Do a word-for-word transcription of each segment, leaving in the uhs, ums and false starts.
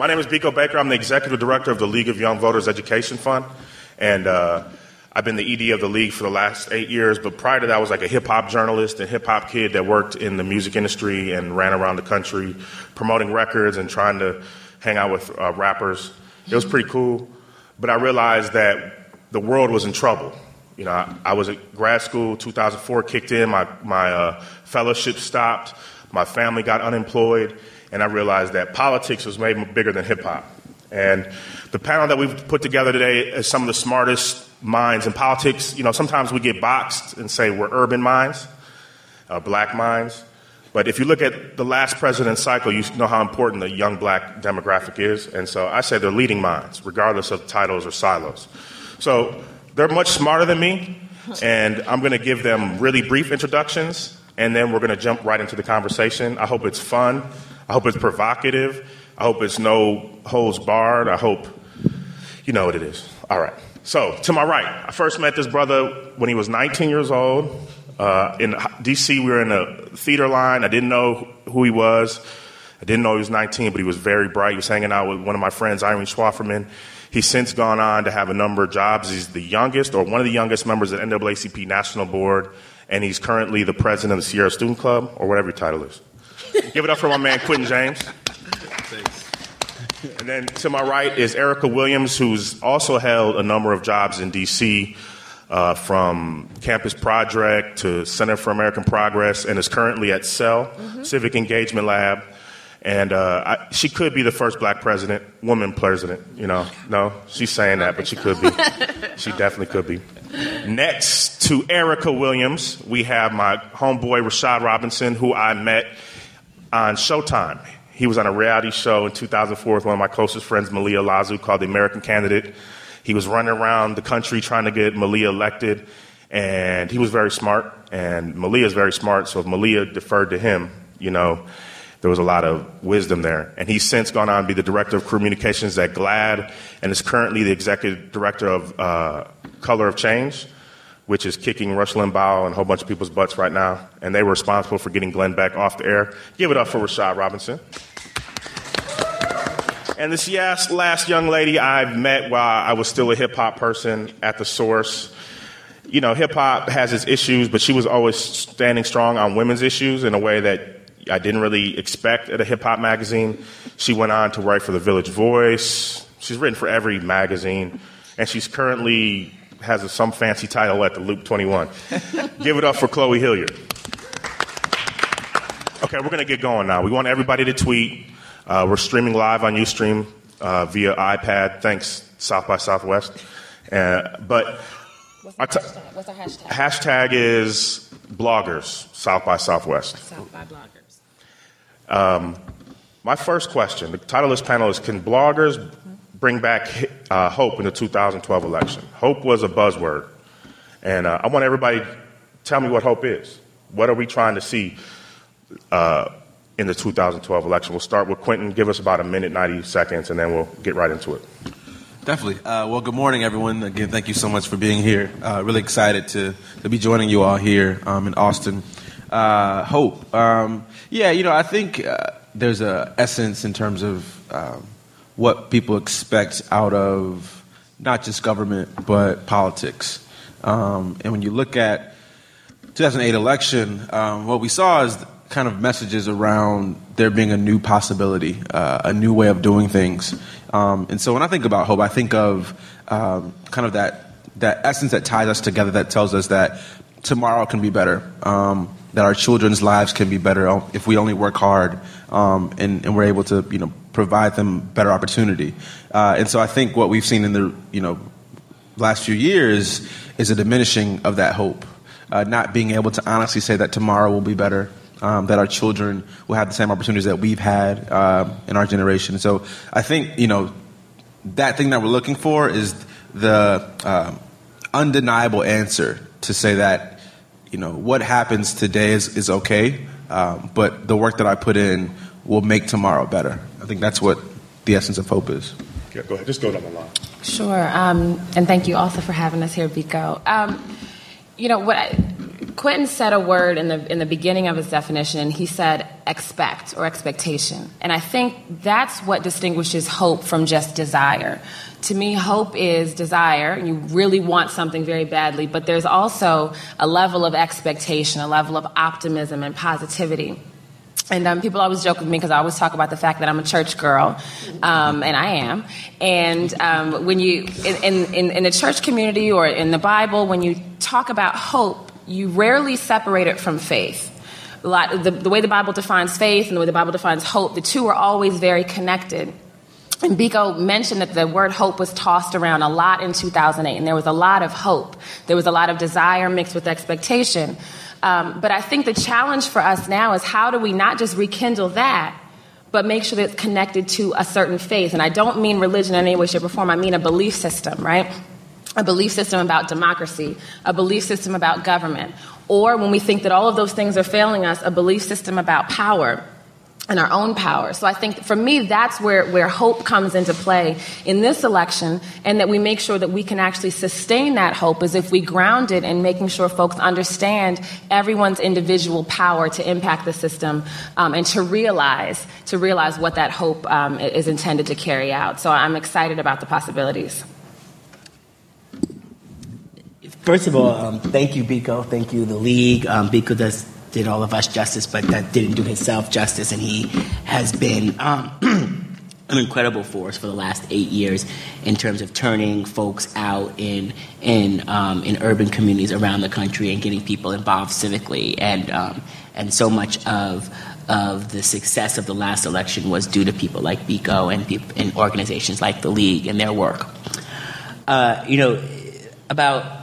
My name is Biko Baker. I'm the executive director of the League of Young Voters Education Fund, and uh, I've been the E D of the league for the last eight years. But prior to that, I was like a hip hop journalist and hip hop kid that worked in the music industry and ran around the country promoting records and trying to hang out with uh, rappers. It was pretty cool, but I realized that the world was in trouble. You know, I, I was at grad school. two thousand four kicked in. My my uh, fellowship stopped. My family got unemployed. And I realized that politics was way bigger than hip-hop. And the panel that we've put together today is some of the smartest minds in politics. You know, sometimes we get boxed and say we're urban minds, uh, black minds. But if you look at the last president's cycle, you know how important the young black demographic is. And so I say they're leading minds, regardless of titles or silos. So they're much smarter than me, and I'm going to give them really brief introductions, and then we're going to jump right into the conversation. I hope it's fun. I hope it's provocative. I hope it's no holds barred. I hope you know what it is. All right. So, to my right, I first met this brother when he was nineteen years old. Uh, in D C, we were in a theater line. I didn't know who he was. I didn't know he was nineteen, but he was very bright. He was hanging out with one of my friends, Irene Schwafferman. He's since gone on to have a number of jobs. He's the youngest, or one of the youngest members of the N double A C P National Board, and he's currently the president of the Sierra Student Club, or whatever your title is. Give it up for my man, Quentin James. Thanks. And then to my right is Erica Williams, who's also held a number of jobs in D C, uh, from Campus Project to Center for American Progress, and is currently at C E L, mm-hmm. Civic Engagement Lab. And uh, I, she could be the first black president, woman president, you know. No, she's saying that, but she could be. She definitely could be. Next to Erica Williams, we have my homeboy, Rashad Robinson, who I met on Showtime. He was on a reality show in two thousand four with one of my closest friends, Malia Lazu, called The American Candidate. He was running around the country trying to get Malia elected, and he was very smart, and Malia is very smart, so if Malia deferred to him, you know, there was a lot of wisdom there. And he's since gone on to be the director of communications at GLAAD, and is currently the executive director of uh, Color of Change, which is kicking Rush Limbaugh and a whole bunch of people's butts right now. And they were responsible for getting Glenn Beck off the air. Give it up for Rashad Robinson. And this yes, last young lady I met while I was still a hip-hop person at The Source. You know, hip-hop has its issues, but she was always standing strong on women's issues in a way that I didn't really expect at a hip-hop magazine. She went on to write for The Village Voice. She's written for every magazine. And she's currently has a, some fancy title at the Loop twenty-one. Give it up for Chloe Hilliard. Okay, we're going to get going now. We want everybody to tweet. Uh, we're streaming live on Ustream uh, via iPad. Thanks, South by Southwest. Uh, but What's our, the t- hashtag? What's our hashtag? Hashtag is bloggers, South by Southwest. South by bloggers. Um, my first question, the title of this panel is, can bloggers bring back uh, hope in the two thousand twelve election? Hope was a buzzword. And uh, I want everybody to tell me what hope is. What are we trying to see uh, in the two thousand twelve election? We'll start with Quentin. Give us about a minute, ninety seconds, and then we'll get right into it. Definitely. Uh, well, good morning, everyone. Again, thank you so much for being here. Uh, really excited to, to be joining you all here um, in Austin. Uh, hope. Um, yeah, you know, I think uh, there's a essence in terms of um, what people expect out of not just government, but politics. Um, and when you look at two thousand eight election, um, what we saw is kind of messages around there being a new possibility, uh, a new way of doing things. Um, and so when I think about hope, I think of um, kind of that that essence that ties us together, that tells us that tomorrow can be better, um, that our children's lives can be better if we only work hard, um, and, and we're able to, you know, provide them better opportunity. Uh, and so I think what we've seen in the, you know, last few years is a diminishing of that hope, uh, not being able to honestly say that tomorrow will be better, um, that our children will have the same opportunities that we've had uh, in our generation. So I think, you know, that thing that we're looking for is the uh, undeniable answer to say that, you know, what happens today is, is okay, um, but the work that I put in will make tomorrow better. I think that's what the essence of hope is. Yeah, go ahead. Just go down the line. Sure. Um, and thank you also for having us here, Biko. Um, you know, what I, Quentin said a word in the in the beginning of his definition, and he said expect or expectation. And I think that's what distinguishes hope from just desire. To me, hope is desire. You really want something very badly, but there's also a level of expectation, a level of optimism and positivity. And um, people always joke with me because I always talk about the fact that I'm a church girl, um, and I am. And um, when you, in, in, in the church community or in the Bible, when you talk about hope, you rarely separate it from faith. A lot, the, the way the Bible defines faith and the way the Bible defines hope, the two are always very connected. And Biko mentioned that the word hope was tossed around a lot in two thousand eight, and there was a lot of hope. There was a lot of desire mixed with expectation. Um, but I think the challenge for us now is how do we not just rekindle that, but make sure that it's connected to a certain faith. And I don't mean religion in any way, shape, or form. I mean a belief system, right? A belief system about democracy, a belief system about government. Or when we think that all of those things are failing us, a belief system about power and our own power. So I think for me, that's where, where hope comes into play in this election, and that we make sure that we can actually sustain that hope as if we ground it in making sure folks understand everyone's individual power to impact the system, um, and to realize, to realize what that hope um, is intended to carry out. So I'm excited about the possibilities. First of all, um, thank you, Biko. Thank you, the League. Um, Biko does did all of us justice, but that didn't do himself justice, and he has been um, an incredible force for the last eight years in terms of turning folks out in in um, in urban communities around the country and getting people involved civically, and um, and so much of of the success of the last election was due to people like Biko and, peop- and organizations like the League and their work. Uh, you know, about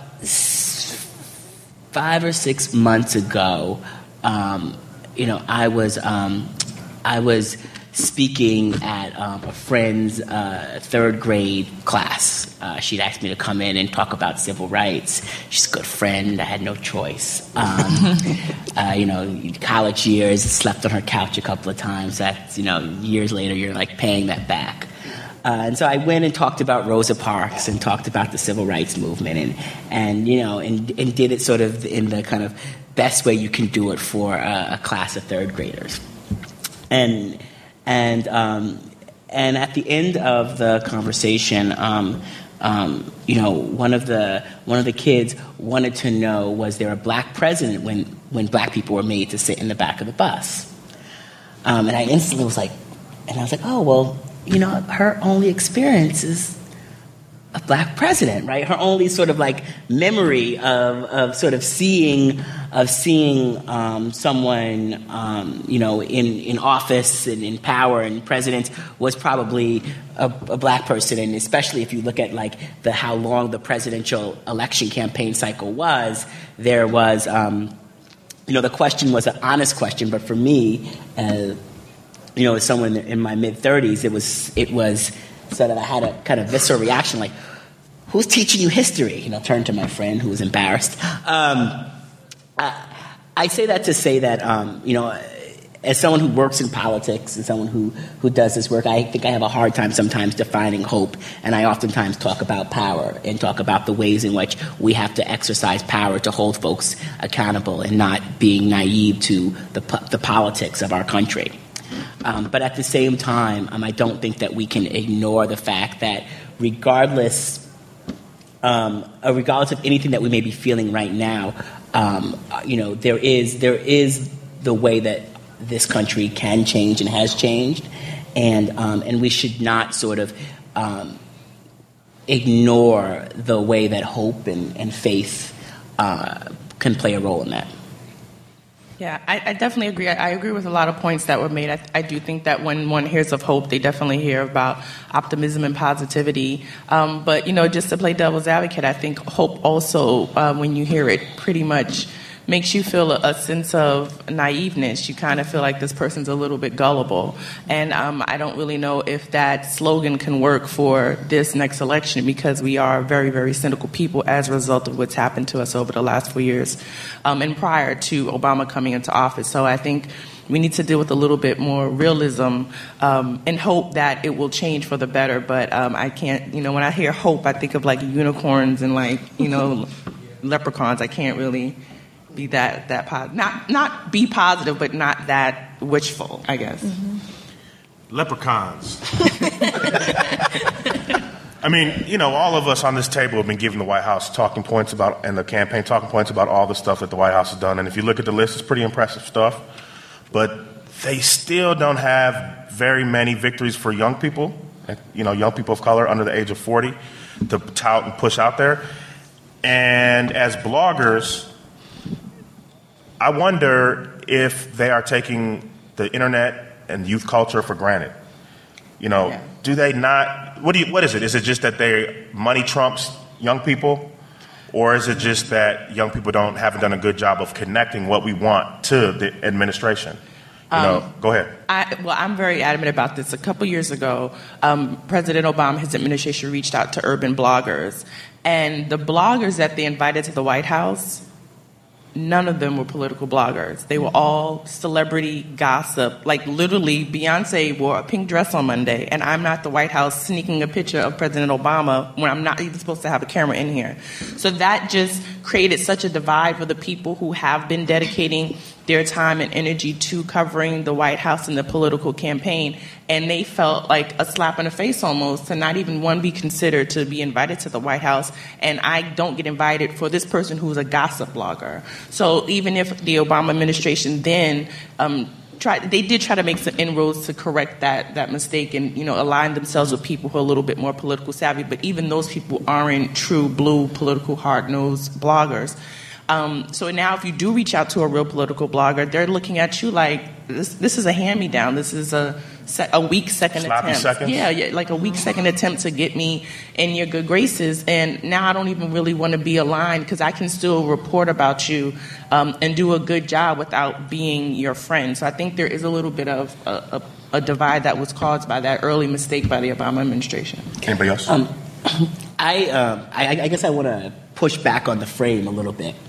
five or six months ago, um, you know, I was um, I was speaking at um, a friend's uh, third grade class. Uh, she'd asked me to come in and talk about civil rights. She's a good friend. I had no choice. Um, uh, you know, college years, slept on her couch a couple of times. That's, you know, years later, you're like paying that back. Uh, and so I went and talked about Rosa Parks and talked about the civil rights movement, and, and you know, and, and did it sort of in the kind of best way you can do it for a, a class of third graders. And and um, and at the end of the conversation, um, um, you know, one of the one of the kids wanted to know, was there a black president when when black people were made to sit in the back of the bus? Um, and I instantly was like, and I was like, oh well. You know, her only experience is a black president, right? Her only sort of like memory of, of sort of seeing of seeing um, someone, um, you know, in, in office and in power and president was probably a, a black person. And especially if you look at like the how long the presidential election campaign cycle was, there was, um, you know, the question was an honest question, but for me, uh, you know, as someone in my mid-thirties, it was it was sort of, I had a kind of visceral reaction, like, who's teaching you history? You know, turn to my friend who was embarrassed. Um, I, I say that to say that, um, you know, as someone who works in politics and someone who, who does this work, I think I have a hard time sometimes defining hope, and I oftentimes talk about power and talk about the ways in which we have to exercise power to hold folks accountable and not being naive to the, the politics of our country. Um, but at the same time, um, I don't think that we can ignore the fact that regardless, um, uh, regardless of anything that we may be feeling right now, um, uh, you know, there is there is the way that this country can change and has changed, and um, and we should not sort of um, ignore the way that hope and, and faith uh, can play a role in that. Yeah, I, I definitely agree. I, I agree with a lot of points that were made. I, I do think that when one hears of hope, they definitely hear about optimism and positivity. Um, but, you know, just to play devil's advocate, I think hope also, uh, when you hear it, pretty much makes you feel a, a sense of naiveness. You kind of feel like this person's a little bit gullible. And um, I don't really know if that slogan can work for this next election, because we are very, very cynical people as a result of what's happened to us over the last four years um, and prior to Obama coming into office. So I think we need to deal with a little bit more realism um, and hope that it will change for the better. But um, I can't, you know, when I hear hope, I think of like unicorns and like, you know, leprechauns. I can't really be that that positive. Not not be positive, but not that wishful, I guess. Mm-hmm. Leprechauns. I mean, you know, all of us on this table have been giving the White House talking points about, and the campaign talking points about all the stuff that the White House has done. And if you look at the list, it's pretty impressive stuff. But they still don't have very many victories for young people, you know, young people of color under the age of forty to tout and push out there. And as bloggers, I wonder if they are taking the internet and youth culture for granted. You know, yeah. do they not? What do you? What is it? Is it just that they money trumps young people, or is it just that young people don't haven't done a good job of connecting what we want to the administration? You know, um, go ahead. I, well, I'm very adamant about this. A couple years ago, um, President Obama, his administration, reached out to urban bloggers, and the bloggers that they invited to the White House, none of them were political bloggers. They were all celebrity gossip. Like, literally, Beyonce wore a pink dress on Monday, and I'm not at the White House sneaking a picture of President Obama when I'm not even supposed to have a camera in here. So that just created such a divide for the people who have been dedicating their time and energy to covering the White House and the political campaign, and they felt like a slap in the face almost to not even one be considered to be invited to the White House, and I don't get invited for this person who's a gossip blogger. So even if the Obama administration then um, tried, they did try to make some inroads to correct that that mistake and, you know, align themselves with people who are a little bit more political savvy, but even those people aren't true blue political hard-nosed bloggers. Um, so now if you do reach out to a real political blogger, they're looking at you like, this This is a hand-me-down. This is a a weak second Sloppy attempt. Seconds? Yeah, yeah, like a weak second attempt to get me in your good graces. And now I don't even really want to be aligned because I can still report about you um, and do a good job without being your friend. So I think there is a little bit of a, a, a divide that was caused by that early mistake by the Obama administration. Anybody else? Um, I, um, I, I guess I want to push back on the frame a little bit.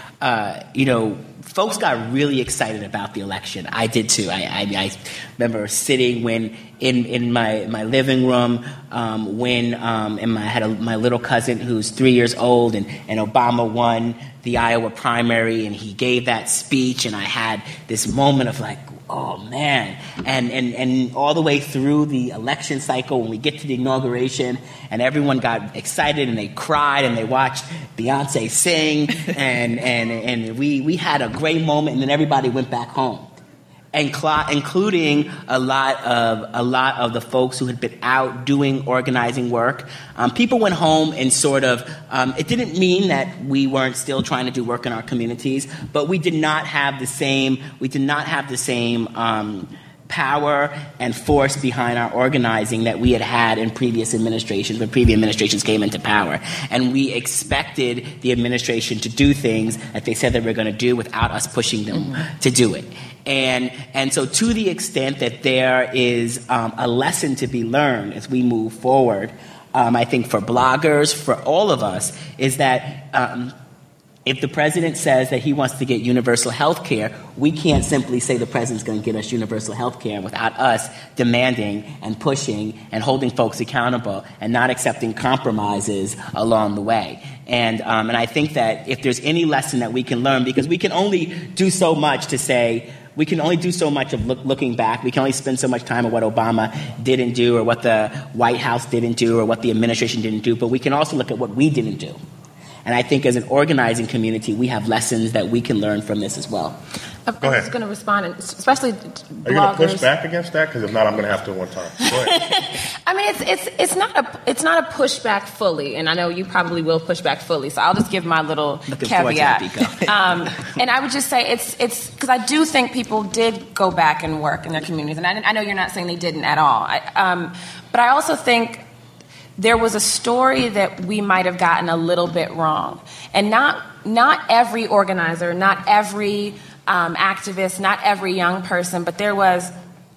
Uh, you know, folks got really excited about the election. I did too. I, I, I remember sitting when in, in my, my living room um, when um, and my, I had a, my little cousin who's three years old, and, and Obama won the Iowa primary, and he gave that speech, and I had this moment of like, oh, man. And, and and all the way through the election cycle, when we get to the inauguration, and everyone got excited, and they cried, and they watched Beyonce sing, and and, and we, we had a great moment, and then everybody went back home. And cl- including a lot of a lot of the folks who had been out doing organizing work. Um, people went home and sort of, um, it didn't mean that we weren't still trying to do work in our communities, but we did not have the same, we did not have the same um, power and force behind our organizing that we had had in previous administrations, when previous administrations came into power. And we expected the administration to do things that they said they were going to do without us pushing them mm-hmm. to do it. And and so to the extent that there is um, a lesson to be learned as we move forward, um, I think for bloggers, for all of us, is that um, if the president says that he wants to get universal health care, we can't simply say the president's going to get us universal health care without us demanding and pushing and holding folks accountable and not accepting compromises along the way. And um, and I think that if there's any lesson that we can learn, because we can only do so much to say, we can only do so much of look, looking back. We can only spend so much time on what Obama didn't do or what the White House didn't do or what the administration didn't do, but we can also look at what we didn't do. And I think as an organizing community, we have lessons that we can learn from this as well. I'm Go ahead. just going to respond, and especially bloggers. Are you going to push back against that? Because if not, I'm going to have to one time. Go ahead. I mean, it's it's it's not a it's not a pushback fully, and I know you probably will push back fully. So I'll just give my little Looking caveat. um, and I would just say it's it's because I do think people did go back and work in their communities, and I, I know you're not saying they didn't at all. I, um, but I also think there was a story that we might have gotten a little bit wrong, and not not every organizer, not every um, activist, not every young person, but there was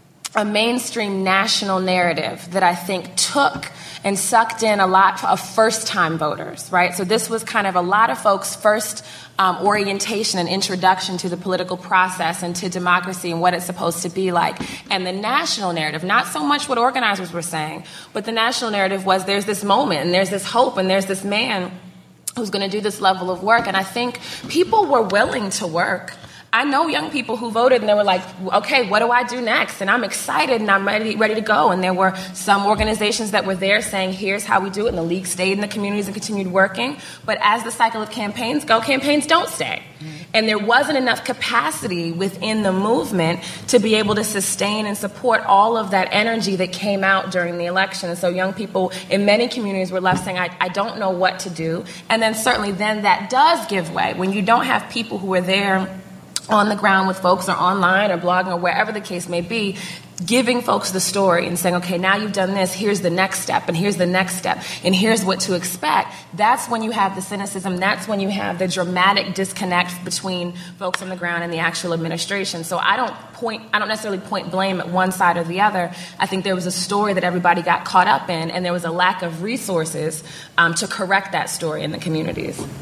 a mainstream national narrative that I think took and sucked in a lot of first-time voters, right? So this was kind of a lot of folks' first um, orientation and introduction to the political process and to democracy and what it's supposed to be like. And the national narrative, not so much what organizers were saying, but the national narrative was there's this moment and there's this hope and there's this man who's going to do this level of work. And I think people were willing to work. I know young people who voted and they were like, okay, what do I do next? And I'm excited and I'm ready, ready to go. And there were some organizations that were there saying, here's how we do it. And the league stayed in the communities and continued working. But as the cycle of campaigns go, campaigns don't stay. Mm-hmm. And there wasn't enough capacity within the movement to be able to sustain and support all of that energy that came out during the election. And so young people in many communities were left saying, I, I don't know what to do. And then certainly then that does give way. When you don't have people who are there on the ground with folks or online or blogging or wherever the case may be, giving folks the story and saying, okay, now you've done this, here's the next step, and here's the next step, and here's what to expect. That's when you have the cynicism. That's when you have the dramatic disconnect between folks on the ground and the actual administration. So I don't point, I don't necessarily point blame at one side or the other. I think there was a story that everybody got caught up in, and there was a lack of resources um, to correct that story in the communities. Do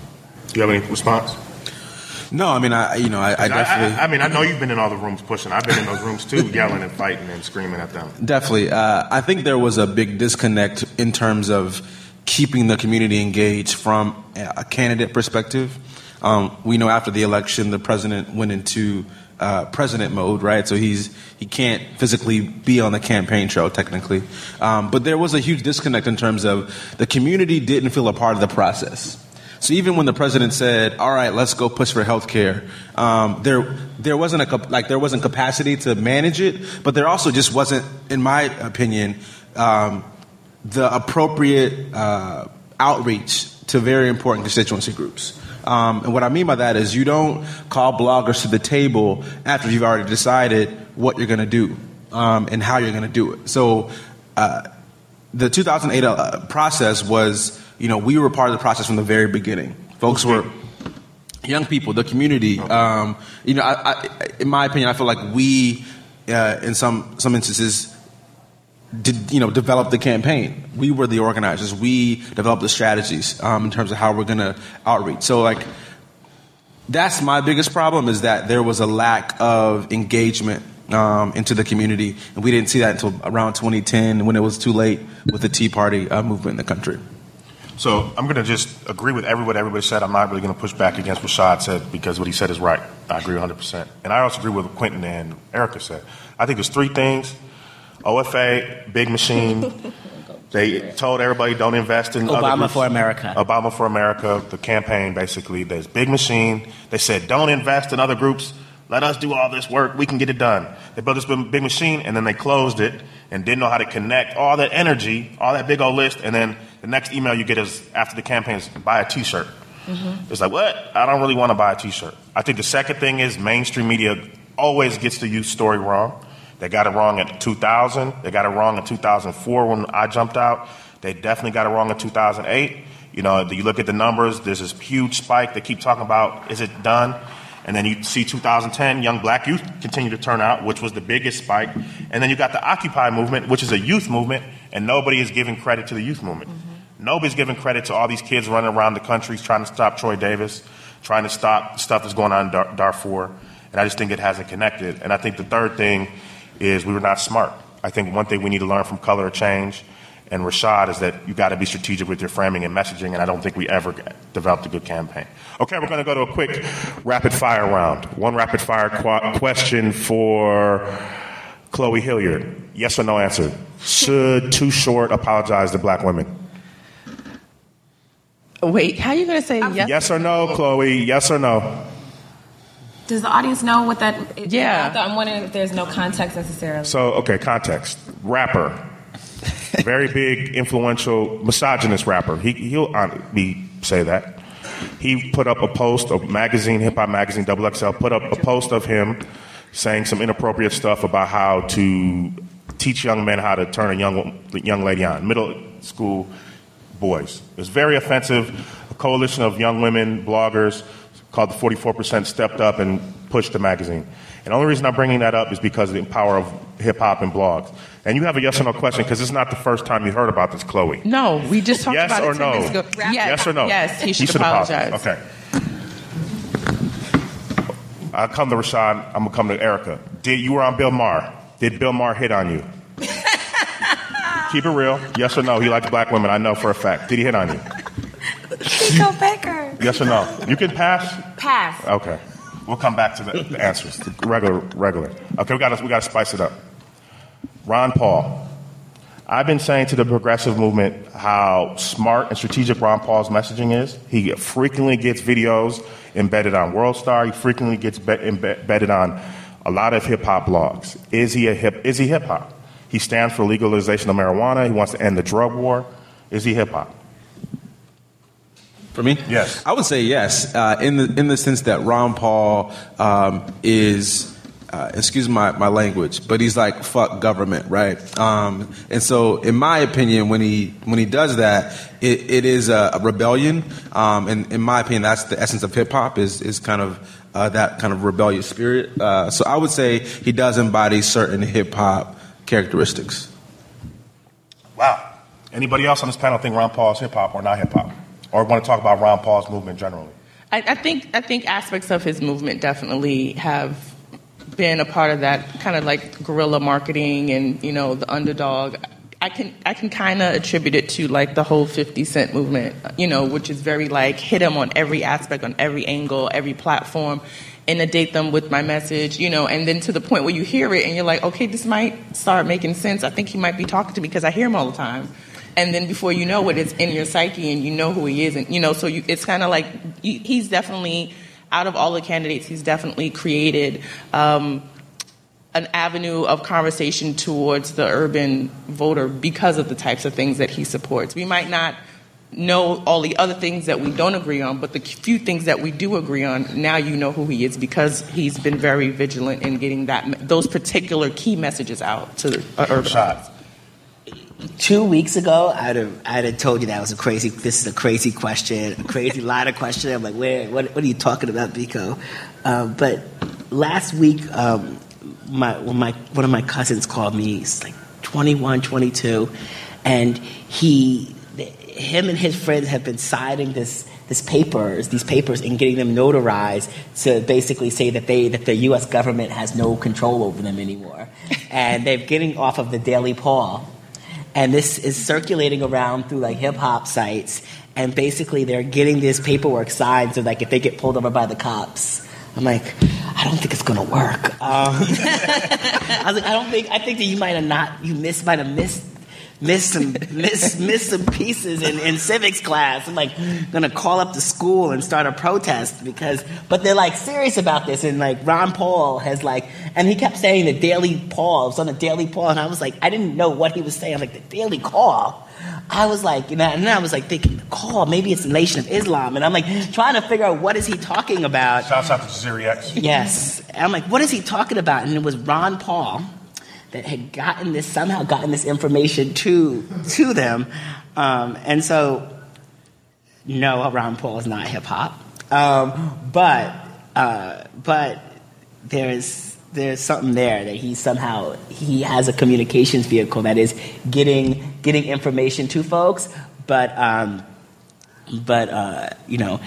you have any response? No, I mean, I you know, I, I definitely. I, I, I mean, I know you've been in all the rooms pushing. I've been in those rooms too, yelling and fighting and screaming at them. Definitely, uh, I think there was a big disconnect in terms of keeping the community engaged from a candidate perspective. Um, we know after the election, the president went into uh, president mode, right? So he's he can't physically be on the campaign trail technically, um, but there was a huge disconnect in terms of the community didn't feel a part of the process. So even when the president said, "All right, let's go push for health care," um, there there wasn't a like there wasn't capacity to manage it, but there also just wasn't, in my opinion, um, the appropriate uh, outreach to very important constituency groups. Um, and what I mean by that is you don't call bloggers to the table after you've already decided what you're going to do um, and how you're going to do it. So uh, the two thousand eight uh, process was. You know, we were part of the process from the very beginning. Folks were young people, the community. Um, you know, I, I, in my opinion, I feel like we, uh, in some some instances, did you know develop the campaign. We were the organizers. We developed the strategies um, in terms of how we're going to outreach. So, like, that's my biggest problem is that there was a lack of engagement um, into the community, and we didn't see that until around twenty ten when it was too late with the Tea Party uh, movement in the country. So I'm going to just agree with every, what everybody said. I'm not really going to push back against what Rashad said because what he said is right. I agree one hundred percent. And I also agree with what Quentin and Erica said. I think there's three things. O F A, Big Machine. They told everybody don't invest in Obama other groups. for America. Obama for America, the campaign basically. There's Big Machine. They said don't invest in other groups. Let us do all this work. We can get it done. They built this big machine, and then they closed it and didn't know how to connect all that energy, all that big old list, and then the next email you get is after the campaign is buy a T-shirt. Mm-hmm. It's like, what? I don't really want to buy a T-shirt. I think the second thing is mainstream media always gets the youth story wrong. They got it wrong in two thousand. They got it wrong in two thousand four when I jumped out. They definitely got it wrong in two thousand eight. You know, you look at the numbers, there's this huge spike. They keep talking about, is it done? And then you see two thousand ten, young black youth continue to turn out, which was the biggest spike. And then you got the Occupy movement, which is a youth movement, and nobody is giving credit to the youth movement. Mm-hmm. Nobody's giving credit to all these kids running around the country trying to stop Troy Davis, trying to stop stuff that's going on in Dar- Darfur. And I just think it hasn't connected. And I think the third thing is we were not smart. I think one thing we need to learn from Color of Change and Rashad is that you got to be strategic with your framing and messaging, and I don't think we ever developed a good campaign. Okay, we're going to go to a quick rapid fire round. One rapid fire qu- question for Chloe Hilliard. Yes or no answer. Should Too Short apologize to black women? Wait, how are you going to say yes? Yes or no, Chloe? Yes or no? Does the audience know what that is? Yeah. I'm wondering if there's no context necessarily. So, okay, context. Rapper. Very big, influential, misogynist rapper. He, he'll me say that. He put up a post, a magazine, Hip Hop Magazine, Double X L, put up a post of him saying some inappropriate stuff about how to teach young men how to turn a young young lady on, middle school boys. It was very offensive. A coalition of young women bloggers called the forty-four percent stepped up and pushed the magazine. And the only reason I'm bringing that up is because of the power of hip-hop and blogs. And you have a yes or no question because it's not the first time you heard about this, Chloe. No, we just talked yes about or it ten no? minutes ago. Yes. yes or no? Yes, he should, he should apologize. apologize. Okay. I'll come to Rashad. I'm going to come to Erica. Did You were on Bill Maher. Did Bill Maher hit on you? Keep it real. Yes or no? He likes black women. I know for a fact. Did he hit on you? Pico Baker. Yes or no? You can pass? Pass. Okay. We'll come back to the, the answers. The regular, regular. Okay, we got we got to spice it up. Ron Paul. I've been saying to the progressive movement how smart and strategic Ron Paul's messaging is. He frequently gets videos embedded on WorldStar. He frequently gets be- embedded on a lot of hip hop blogs. Is he a hip? Is he hip hop? He stands for legalization of marijuana. He wants to end the drug war. Is he hip hop? For me? Yes. I would say yes, uh, in the in the sense that Ron Paul um, is, uh, excuse my, my language, but he's like, fuck government, right? Um, and so, in my opinion, when he when he does that, it, it is a, a rebellion. Um, and in my opinion, that's the essence of hip-hop, is, is kind of uh, that kind of rebellious spirit. Uh, so I would say he does embody certain hip-hop characteristics. Wow. Anybody else on this panel think Ron Paul is hip-hop or not hip-hop? Or want to talk about Ron Paul's movement generally? I, I think I think aspects of his movement definitely have been a part of that kind of like guerrilla marketing and, you know, the underdog. I can I can kind of attribute it to like the whole fifty Cent movement, you know, which is very like hit him on every aspect, on every angle, every platform, inundate them with my message, you know, and then to the point where you hear it and you're like, okay, this might start making sense. I think he might be talking to me because I hear him all the time. And then before you know it, it's in your psyche and you know who he is. And, you know, so you, it's kind of like he's definitely, out of all the candidates, he's definitely created um, an avenue of conversation towards the urban voter because of the types of things that he supports. We might not know all the other things that we don't agree on, but the few things that we do agree on, now you know who he is because he's been very vigilant in getting that those particular key messages out to the uh, urban Shot. Two weeks ago, I'd have, I'd have told you that was a crazy, this is a crazy question, a crazy line of question. I'm like, where, what, what are you talking about, Pico? Uh, but last week, um, my, when my, one of my cousins called me, he's like twenty-one, twenty-two, and he, him and his friends have been signing this, this papers, these papers and getting them notarized to basically say that they, that the U S government has no control over them anymore. And they're getting off of the Daily Paul. And this is circulating around through like hip hop sites, and basically they're getting this paperwork signed so like if they get pulled over by the cops, I'm like, I don't think it's gonna work. Um, I was like, I don't think. I think that you might have not. You miss might have missed. Missed some, miss, miss some pieces in, in civics class. I'm like gonna call up the school and start a protest because, but they're like serious about this. And like Ron Paul has like, and he kept saying the Daily Paul. It was on the Daily Paul, and I was like, I didn't know what he was saying. I'm like, the Daily Call. I was like, you know, and then I was like thinking, the call, maybe it's the Nation of Islam. And I'm like trying to figure out what is he talking about. Shouts out to Jazeera X. Yes. And I'm like, what is he talking about? And it was Ron Paul that had gotten this, somehow gotten this information to to them. Um, and so, no, Ron Paul is not hip-hop. Um, but uh, but there's there's something there that he somehow, he has a communications vehicle that is getting getting information to folks. But, um, but uh, you know,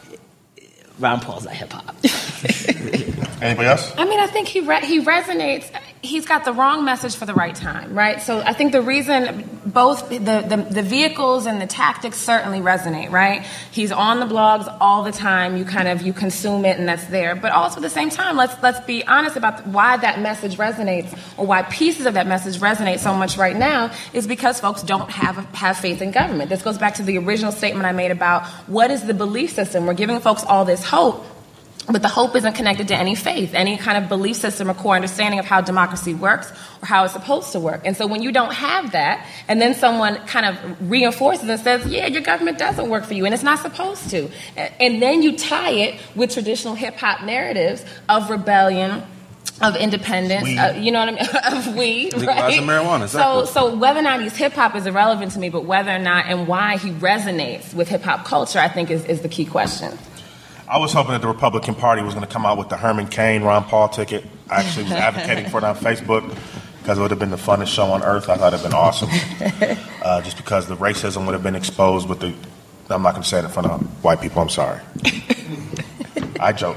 Ron Paul's not hip-hop. Anybody else? I mean, I think he re- he resonates. He's got the wrong message for the right time, right? So I think the reason both the, the, the vehicles and the tactics certainly resonate, right? He's on the blogs all the time. You kind of, you consume it and that's there. But also at the same time, let's let's be honest about why that message resonates, or why pieces of that message resonate so much right now, is because folks don't have have faith in government. This goes back to the original statement I made about what is the belief system. We're giving folks all this hope, but the hope isn't connected to any faith, any kind of belief system or core understanding of how democracy works or how it's supposed to work. And so when you don't have that, and then someone kind of reinforces and says, yeah, your government doesn't work for you, and it's not supposed to. And then you tie it with traditional hip-hop narratives of rebellion, of independence, uh, you know what I mean, of weed, right? Legalizing marijuana, exactly. So, so whether or not he's hip-hop is irrelevant to me, but whether or not and why he resonates with hip-hop culture, I think is, is the key question. I was hoping that the Republican Party was going to come out with the Herman Cain, Ron Paul ticket. I actually was advocating for it on Facebook because it would have been the funnest show on earth. I thought it would have been awesome. Uh, just because the racism would have been exposed with the... I'm not going to say it in front of white people. I'm sorry. I joke.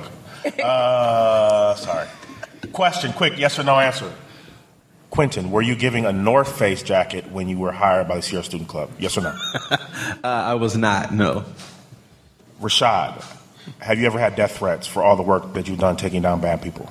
Uh, sorry. Question, quick, yes or no answer. Quentin, were you giving a North Face jacket when you were hired by the Sierra Student Club? Yes or no? uh, I was not, no. Rashad, have you ever had death threats for all the work that you've done taking down bad people?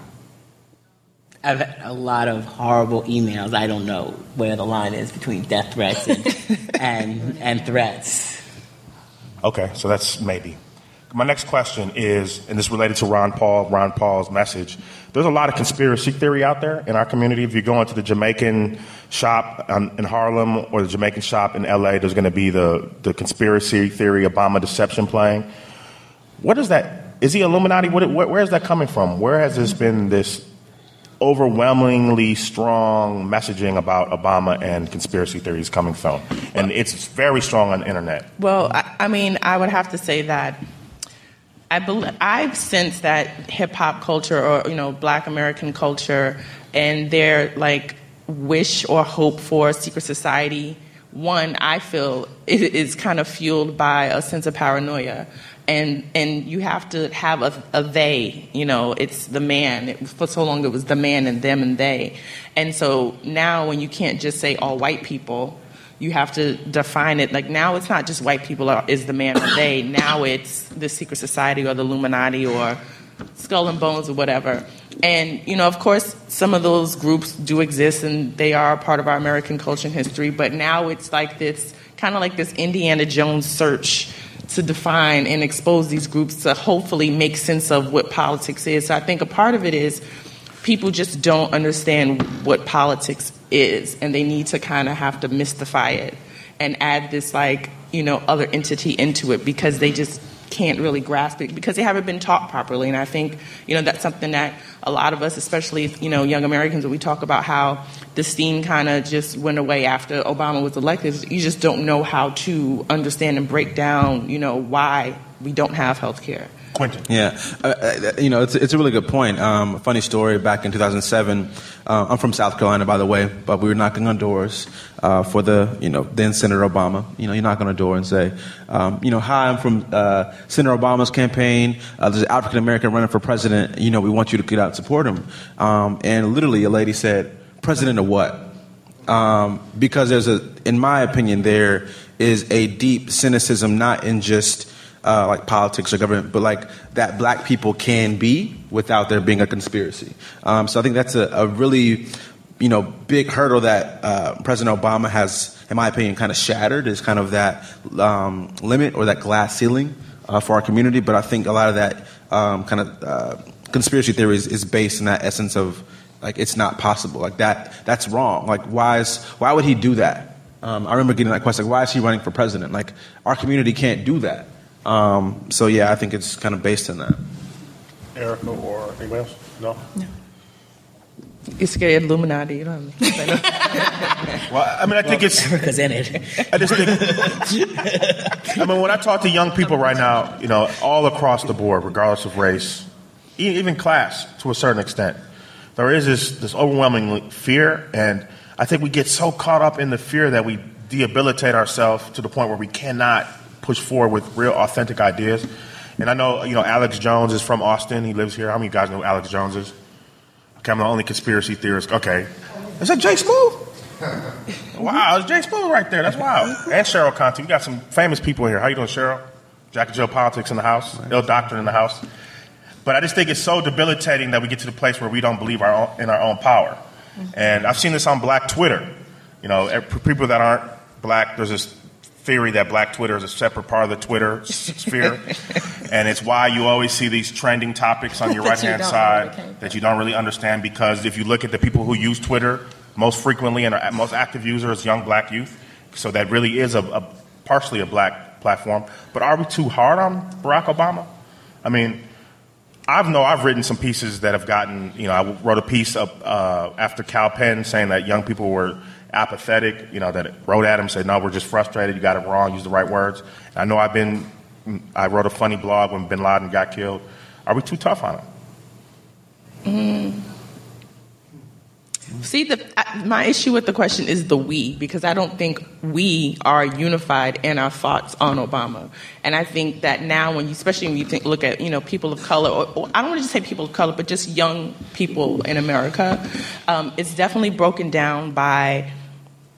I've had a lot of horrible emails. I don't know where the line is between death threats and and, and threats. Okay, so that's maybe. My next question is, and this is related to Ron Paul, Ron Paul's message. There's a lot of conspiracy theory out there in our community. If you go into the Jamaican shop um, in Harlem or the Jamaican shop in L A, there's going to be the, the conspiracy theory Obama deception playing. What is that? Is he Illuminati? What, what, where is that coming from? Where has this been this overwhelmingly strong messaging about Obama and conspiracy theories coming from? And it's very strong on the internet. Well, I, I mean, I would have to say that I believe, I've sensed that hip-hop culture or, you know, Black American culture and their, like, wish or hope for secret society, one, I feel, is kind of fueled by a sense of paranoia. And and you have to have a, a they, you know, it's the man. It, for so long it was the man and them and they. And so now when you can't just say all white people, you have to define it. Like now it's not just white people are, is the man or they. Now it's the secret society or the Illuminati or Skull and Bones or whatever. And, you know, of course, some of those groups do exist and they are a part of our American culture and history. But now it's like this, kind of like this Indiana Jones search to define and expose these groups to hopefully make sense of what politics is. So I think a part of it is people just don't understand what politics is, and they need to kind of have to mystify it and add this, like, you know, other entity into it because they just can't really grasp it because they haven't been taught properly. And I think, you know, that's something that a lot of us, especially, you know, young Americans, when we talk about how the steam kind of just went away after Obama was elected, you just don't know how to understand and break down, you know, why we don't have health care. Quentin. Yeah, uh, you know, it's it's a really good point. Um, a funny story, back in two thousand seven, uh, I'm from South Carolina, by the way, but we were knocking on doors uh, for the, you know, then Senator Obama. You know, you knock on a door and say, um, you know, hi, I'm from uh, Senator Obama's campaign. Uh, there's an African-American running for president. You know, we want you to get out and support him. Um, and literally a lady said, president of what? Um, because there's a, in my opinion, there is a deep cynicism, not in just Uh, like politics or government, but like that black people can be without there being a conspiracy. Um, so I think that's a, a really, you know, big hurdle that uh, President Obama has, in my opinion, kind of shattered, is kind of that um, limit or that glass ceiling uh, for our community. But I think a lot of that um, kind of uh, conspiracy theory is, is based in that essence of, like, it's not possible. Like that, that's wrong. Like, why is, why would he do that? Um, I remember getting that question, like, why is he running for president? Like, our community can't do that. Um, so, yeah, I think it's kind of based on that. Erica or anybody else? No? No. You're scared Illuminati. You don't have to. Well, I mean, I think well, it's... Erica's in it. I just think... I mean, when I talk to young people right now, you know, all across the board, regardless of race, even class to a certain extent, there is this, this overwhelming fear, and I think we get so caught up in the fear that we debilitate ourselves to the point where we cannot push forward with real authentic ideas. And I know, you know, Alex Jones is from Austin. He lives here. How many of you guys know who Alex Jones is? Okay, I'm the only conspiracy theorist. Okay. Is that Jay Smooth? Wow, it's Jay Smooth right there. That's wild. And Cheryl Conti. We got some famous people here. How you doing, Cheryl? Jack and Jill Politics in the house. Ill Doctrine in the house. But I just think it's so debilitating that we get to the place where we don't believe our own, in our own power. And I've seen this on Black Twitter. You know, for people that aren't black, there's this theory that Black Twitter is a separate part of the Twitter sphere, and it's why you always see these trending topics on your right-hand side really that you don't really understand, because if you look at the people who use Twitter most frequently and are most active users, young black youth, so that really is a, a partially a black platform. But are we too hard on Barack Obama? I mean, I know I've written some pieces that have gotten, you know, I wrote a piece up, uh, after Cal Penn saying that young people were apathetic, you know, that wrote at him, said, no, we're just frustrated, you got it wrong, use the right words. And I know I've been, I wrote a funny blog when bin Laden got killed. Are we too tough on him? Mm. See, the, my issue with the question is the we, because I don't think we are unified in our thoughts on Obama. And I think that now, when you, especially when you think, look at, you know, people of color, or, or I don't want to just say people of color, but just young people in America, um, it's definitely broken down by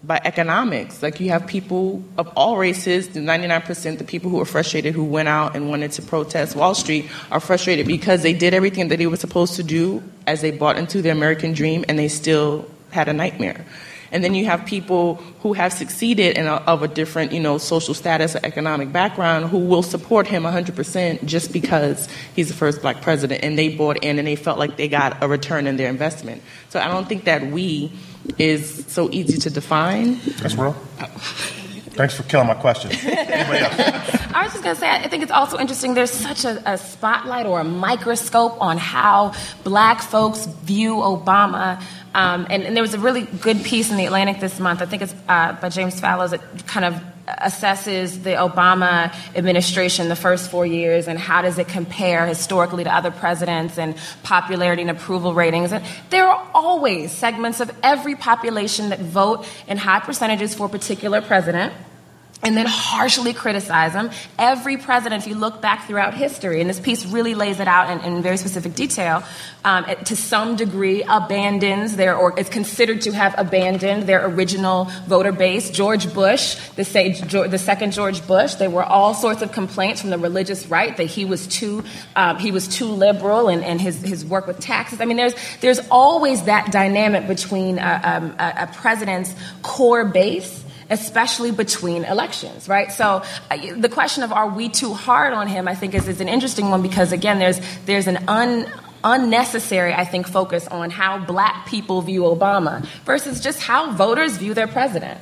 by economics. Like, you have people of all races, the ninety-nine percent, the people who are frustrated, who went out and wanted to protest Wall Street, are frustrated because they did everything that they were supposed to do as they bought into the American dream, and they still had a nightmare. And then you have people who have succeeded and of a different, you know, social status or economic background who will support him one hundred percent just because he's the first black president, and they bought in and they felt like they got a return in their investment. So I don't think that we is so easy to define. That's real. Thanks for killing my question. Anybody else? I was just going to say, I think it's also interesting. There's such a, a spotlight or a microscope on how black folks view Obama. Um, and, and there was a really good piece in The Atlantic this month, I think it's uh, by James Fallows, that kind of assesses the Obama administration the first four years and how does it compare historically to other presidents and popularity and approval ratings. And there are always segments of every population that vote in high percentages for a particular president and then harshly criticize them. Every president, if you look back throughout history, and this piece really lays it out in, in very specific detail, um, it, to some degree abandons their, or is considered to have abandoned their original voter base. George Bush, the, say, the second George Bush, there were all sorts of complaints from the religious right that he was too, um, he was too liberal in, in his, his work with taxes. I mean, there's, there's always that dynamic between a, um, a, a president's core base, especially between elections, right? So uh, the question of are we too hard on him, I think, is, is an interesting one because, again, there's there's an un, unnecessary, I think, focus on how black people view Obama versus just how voters view their president.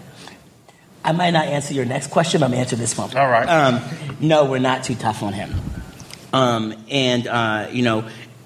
I might not answer your next question, but I'm going to answer this one. All right. Um, no, we're not too tough on him. Um, and, uh, you know,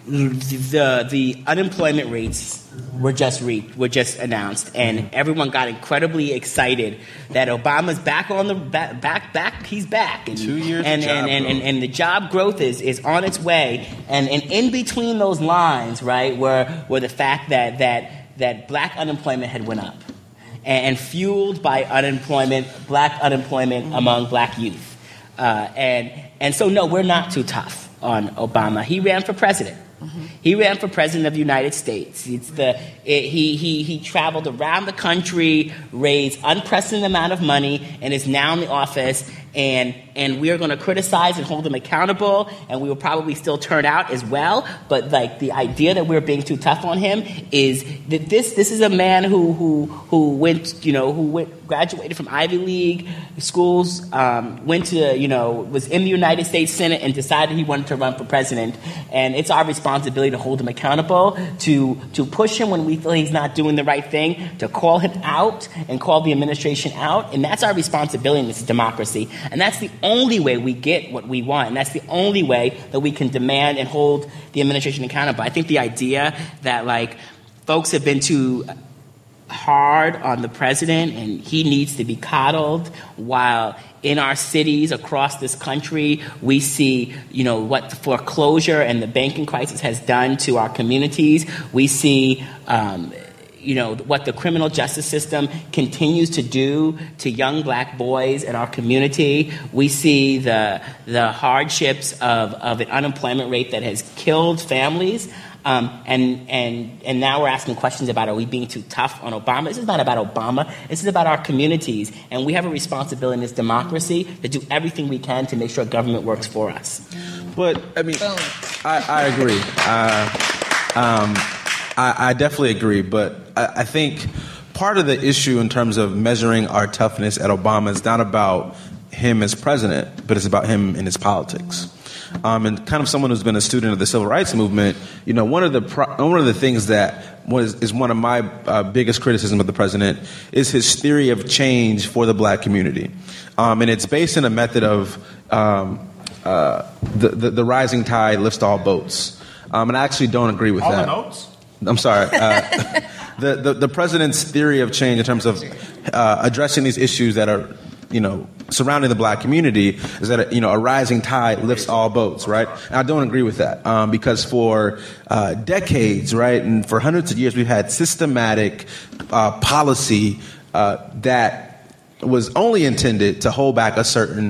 the the unemployment rates were just re- were just announced, and everyone got incredibly excited that Obama's back on the back back back. He's back, and, Two years and of job and, and, and and the job growth is, is on its way. And and in between those lines, right, were were the fact that that that black unemployment had went up, and, and fueled by unemployment, black unemployment mm-hmm. among black youth, uh, and and so no, we're not too tough on Obama. He ran for president. Mm-hmm. He ran for president of the United States. It's the it, he he he traveled around the country, raised unprecedented amount of money, and is now in the office. And and we are going to criticize and hold him accountable, and we will probably still turn out as well. But like the idea that we're being too tough on him is that this this is a man who who who went you know who went, graduated from Ivy League schools, um, went to you know was in the United States Senate and decided he wanted to run for president. And it's our responsibility to hold him accountable, to to push him when we feel he's not doing the right thing, to call him out and call the administration out, and that's our responsibility in this democracy. And that's the only way we get what we want. And that's the only way that we can demand and hold the administration accountable. I think the idea that, like, folks have been too hard on the president and he needs to be coddled, while in our cities across this country, we see, you know, what the foreclosure and the banking crisis has done to our communities. We see, um, you know, what the criminal justice system continues to do to young black boys in our community. We see the the hardships of, of an unemployment rate that has killed families. Um, and and and now we're asking questions about, are we being too tough on Obama? This is not about Obama. This is about our communities. And we have a responsibility in this democracy to do everything we can to make sure government works for us. But, I mean, I, I agree. Uh, um, I, I definitely agree. But I, I think part of the issue in terms of measuring our toughness at Obama is not about him as president, but it's about him and his politics. Um, and kind of someone who's been a student of the civil rights movement, you know, one of the pro- one of the things that was is one of my uh, biggest criticism of the president is his theory of change for the black community, um, and it's based in a method of um, uh, the, the the rising tide lifts all boats, um, and I actually don't agree with all that. All the notes? I'm sorry. Uh, the, the the president's theory of change in terms of uh, addressing these issues that are, you know, surrounding the black community is that, you know, a rising tide lifts all boats, right? And I don't agree with that um, because for uh, decades, right, and for hundreds of years, we've had systematic uh, policy uh, that was only intended to hold back a certain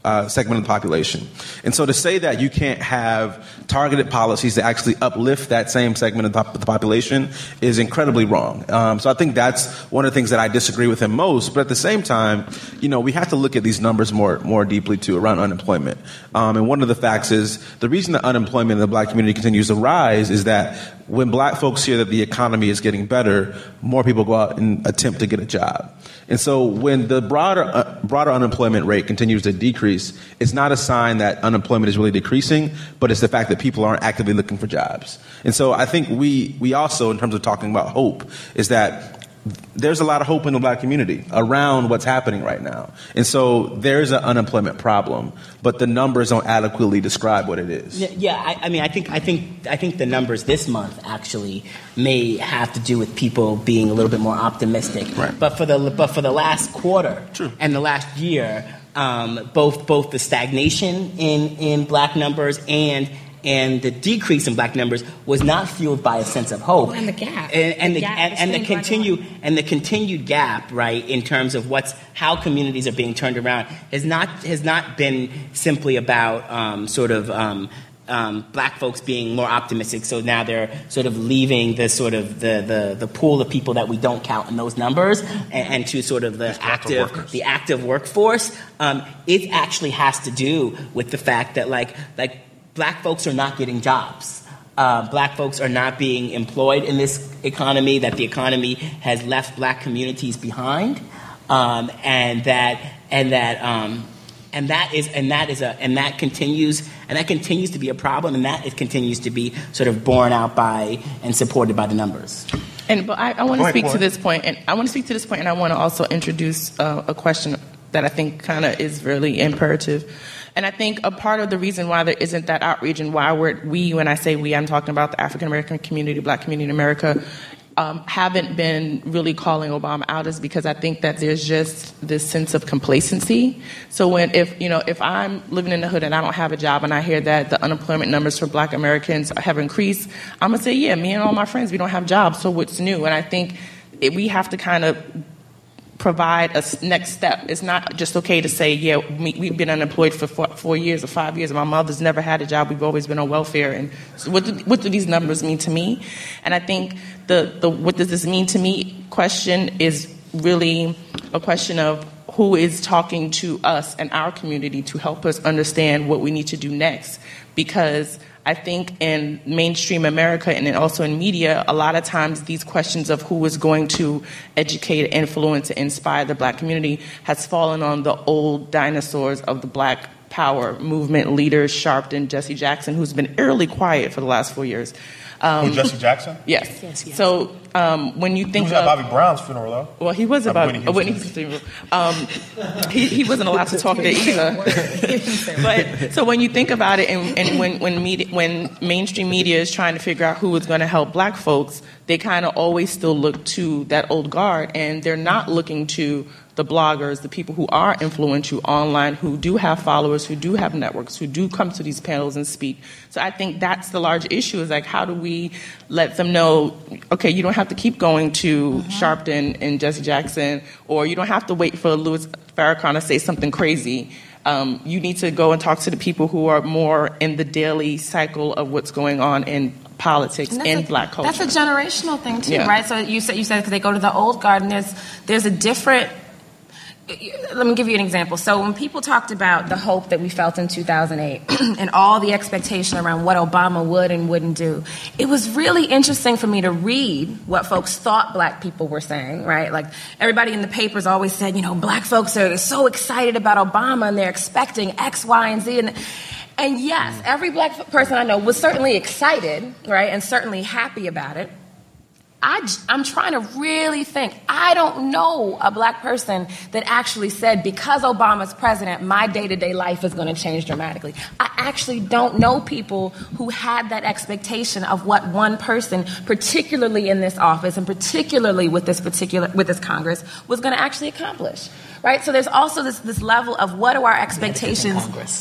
uh, segment of the population. And so to say that you can't have targeted policies that actually uplift that same segment of the, the population is incredibly wrong. Um, so I think that's one of the things that I disagree with him most. But at the same time, you know, we have to look at these numbers more more deeply too around unemployment. Um, and one of the facts is the reason that unemployment in the black community continues to rise is that when black folks hear that the economy is getting better, more people go out and attempt to get a job. And so when the broader uh, broader unemployment rate continues to decrease, it's not a sign that unemployment is really decreasing, but it's the fact that people aren't actively looking for jobs. And so I think we we also, in terms of talking about hope, is that there's a lot of hope in the black community around what's happening right now. And so there's an unemployment problem, but the numbers don't adequately describe what it is. Yeah, yeah I, I mean, I think, I think, I think the numbers this month actually may have to do with people being a little bit more optimistic. Right. But for the, but for the last quarter True. and the last year, um, both, both the stagnation in, in black numbers and and the decrease in black numbers was not fueled by a sense of hope. Oh, and the gap. And, and the, the, gap and, and the continue and the continued gap, right, in terms of what's how communities are being turned around has not has not been simply about um, sort of um, um, black folks being more optimistic. So now they're sort of leaving the sort of the, the, the pool of people that we don't count in those numbers and, and to sort of the active workers. the active workforce. Um, it actually has to do with the fact that like like. Black folks are not getting jobs. Uh, black folks are not being employed in this economy, that the economy has left black communities behind, um, and that and that um, and that is and that is a and that continues and that continues to be a problem, and that it continues to be sort of borne out by and supported by the numbers. And but I, I want to speak to this point, and I want to speak to this point, and I want to also introduce uh, a question that I think kind of is really imperative. And I think a part of the reason why there isn't that outreach and why we're, we, when I say we, I'm talking about the African American community, black community in America, um, haven't been really calling Obama out is because I think that there's just this sense of complacency. So when, if, you know, if I'm living in the hood and I don't have a job and I hear that the unemployment numbers for black Americans have increased, I'm going to say, yeah, me and all my friends, we don't have jobs, so what's new? And I think it, we have to kind of provide a next step. It's not just okay to say, yeah, we, we've been unemployed for four, four years or five years, and my mother's never had a job. We've always been on welfare. And so what, do, what do these numbers mean to me? And I think the, the what does this mean to me question is really a question of who is talking to us and our community to help us understand what we need to do next. Because I think in mainstream America and then also in media, a lot of times these questions of who is going to educate, influence, and inspire the black community has fallen on the old dinosaurs of the black power movement leaders, Sharpton, Jesse Jackson, who's been eerily quiet for the last four years. Um, Who, Jesse Jackson? Yes. Yes, yes. So um, when you think He was of at Bobby Brown's funeral, though. well, he was At about Whitney a Whitney Houston funeral. Um, he, he wasn't allowed to talk there either. But so when you think about it, and, and when when, media, when mainstream media is trying to figure out who is going to help black folks, they kind of always still look to that old guard, and they're not looking to the bloggers, the people who are influential online, who do have followers, who do have networks, who do come to these panels and speak. So I think that's the large issue is like, how do we let them know, okay, you don't have to keep going to mm-hmm. Sharpton and Jesse Jackson, or you don't have to wait for Louis Farrakhan to say something crazy. Um, you need to go and talk to the people who are more in the daily cycle of what's going on in politics and a, black culture. That's a generational thing too, Yeah. right? So you said you said because they go to the old guard, and there's there's a different. Let me give you an example. So when people talked about the hope that we felt in two thousand eight and all the expectation around what Obama would and wouldn't do, it was really interesting for me to read what folks thought black people were saying, right? Like everybody in the papers always said, you know, black folks are so excited about Obama and they're expecting X, Y, and Z. And, and yes, every black person I know was certainly excited, right, and certainly happy about it. I, I'm trying to really think. I don't know a black person that actually said, because Obama's president, my day-to-day life is going to change dramatically. I actually don't know people who had that expectation of what one person, particularly in this office and particularly with this particular with this Congress, was going to actually accomplish. Right? So there's also this this level of what are our expectations. Congress.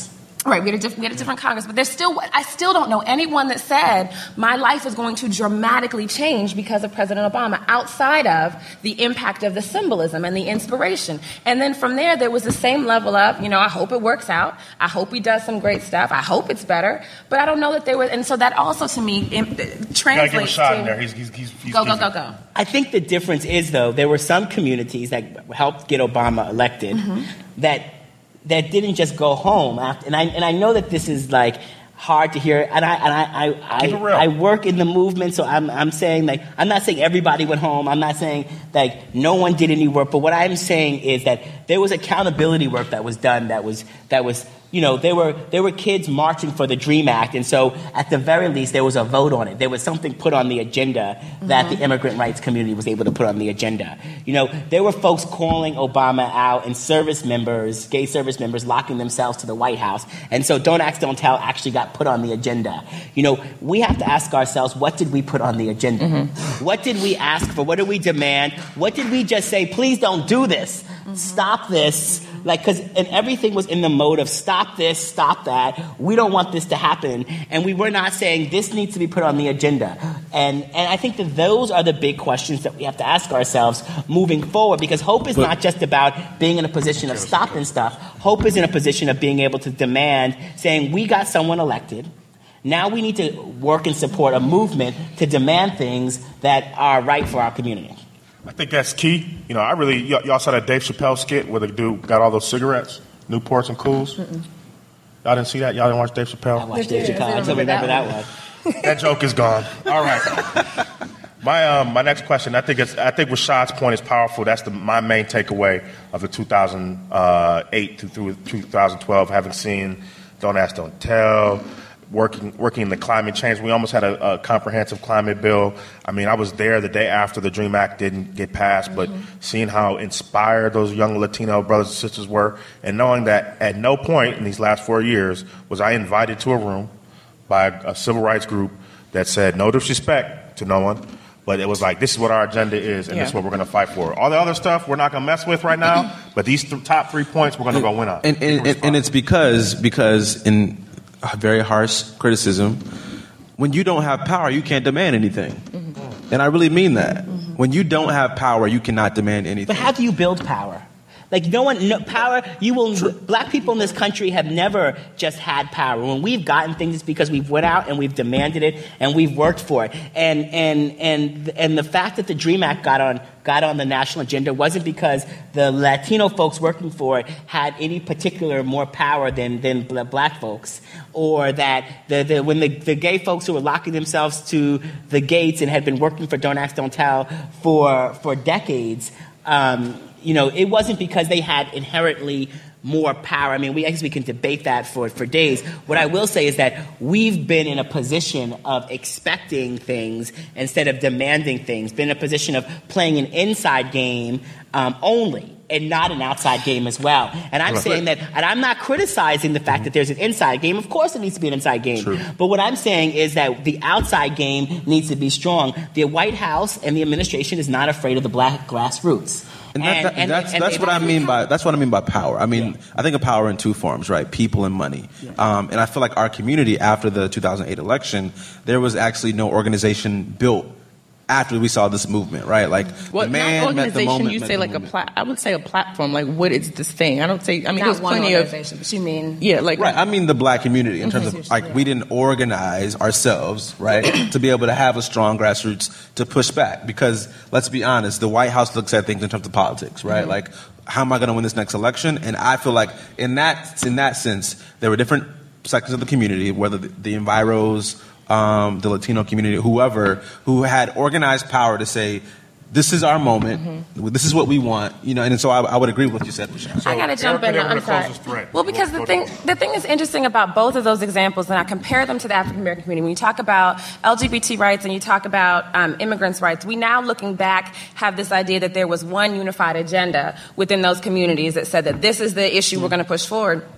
Right, we had, a diff- we had a different Congress, but there's still, I still don't know anyone that said my life is going to dramatically change because of President Obama, outside of the impact of the symbolism and the inspiration. And then from there, there was the same level of, you know, I hope it works out. I hope he does some great stuff. I hope it's better. But I don't know that there was, and so that also to me im- translates Gotta give a shot to, in there. He's, he's, he's, he's go, go, easy. go, go. I think the difference is, though, there were some communities that helped get Obama elected mm-hmm. that that didn't just go home. After, and I and I know that this is like hard to hear. And I and I I, I, I work in the movement, so I'm I'm saying like I'm not saying everybody went home. I'm not saying like no one did any work. But what I'm saying is that there was accountability work that was done. That was that was. You know, there were there were kids marching for the DREAM Act, and so at the very least, there was a vote on it. There was something put on the agenda mm-hmm. that the immigrant rights community was able to put on the agenda. You know, there were folks calling Obama out and service members, gay service members, locking themselves to the White House. And so Don't Ask, Don't Tell actually got put on the agenda. You know, we have to ask ourselves, what did we put on the agenda? Mm-hmm. What did we ask for? What did we demand? What did we just say, please don't do this? Mm-hmm. Stop this. Like, because and everything was in the mode of stop this, stop that. We don't want this to happen. And we were not saying this needs to be put on the agenda. And and I think that those are the big questions that we have to ask ourselves moving forward, because hope is but, not just about being in a position of stopping stuff. Hope is in a position of being able to demand, saying we got someone elected. Now we need to work and support a movement to demand things that are right for our community. I think that's key. You know, I really, y- y'all saw that Dave Chappelle skit where the dude got all those cigarettes, Newports and Cools? Mm-mm. Y'all didn't see that? Y'all didn't watch Dave Chappelle? I watched Dave Chappelle. I don't remember that one. That joke is gone. All right. My um, my next question, I think it's I think Rashad's point is powerful. That's the my main takeaway of the two thousand eight to through two thousand twelve, having seen Don't Ask, Don't Tell, working working in the climate change. We almost had a, a comprehensive climate bill. I mean, I was there the day after the DREAM Act didn't get passed, but mm-hmm. seeing how inspired those young Latino brothers and sisters were, and knowing that at no point in these last four years was I invited to a room by a, a civil rights group that said no disrespect to no one, but it was like, this is what our agenda is, and yeah. this is what we're going to fight for. All the other stuff we're not going to mess with right now, but these th- top three points we're going to go win on. And, and, and, and it's because because in very harsh criticism, when you don't have power, you can't demand anything. Mm-hmm. And I really mean that. Mm-hmm. When you don't have power, you cannot demand anything. But how do you build power? Like, no one, no, power, you will, True. Black people in this country have never just had power. When we've gotten things, it's because we've went out and we've demanded it and we've worked for it. And, and, and, and the fact that the DREAM Act got on, got on the national agenda wasn't because the Latino folks working for it had any particular more power than, than black folks, or that the, the, when the, the gay folks who were locking themselves to the gates and had been working for Don't Ask, Don't Tell for, for decades, um, you know, it wasn't because they had inherently more power. I mean, we, I guess we can debate that for, for days. What I will say is that we've been in a position of expecting things instead of demanding things, been in a position of playing an inside game um, only, and not an outside game as well. And I'm saying that, and I'm not criticizing the fact that there's an inside game. Of course it needs to be an inside game. True. But what I'm saying is that the outside game needs to be strong. The White House and the administration is not afraid of the black grassroots. And, that, that, and that's, and that's what I mean by that's what I mean by power. I mean, yeah. I think of power in two forms, right? People and money. Yeah. Um, and I feel like our community, after the two thousand eight election, there was actually no organization built after we saw this movement, right? Like, well, the man not organization, met the moment, you met say the like movement. a plat. I would say a platform. Like, what is this thing? I don't say. I mean, not there's one plenty organization, of. But you mean? Yeah, like right. I mean the black community in terms of like yeah. we didn't organize ourselves, right, to be able to have a strong grassroots to push back. Because let's be honest, the White House looks at things in terms of politics, right? Mm-hmm. Like, how am I going to win this next election? And I feel like in that in that sense, there were different sections of the community, whether the, the enviros. Um, the Latino community, whoever, who had organized power to say, this is our moment, mm-hmm. this is what we want, you know, and so I, I would agree with what you said, Rashad. So I got to jump in. I'm sorry. Well, because the thing, the thing is interesting about both of those examples, and I compare them to the African American community. When you talk about L G B T rights and you talk about um, immigrants' rights, we now, looking back, have this idea that there was one unified agenda within those communities that said that this is the issue mm-hmm. we're going to push forward.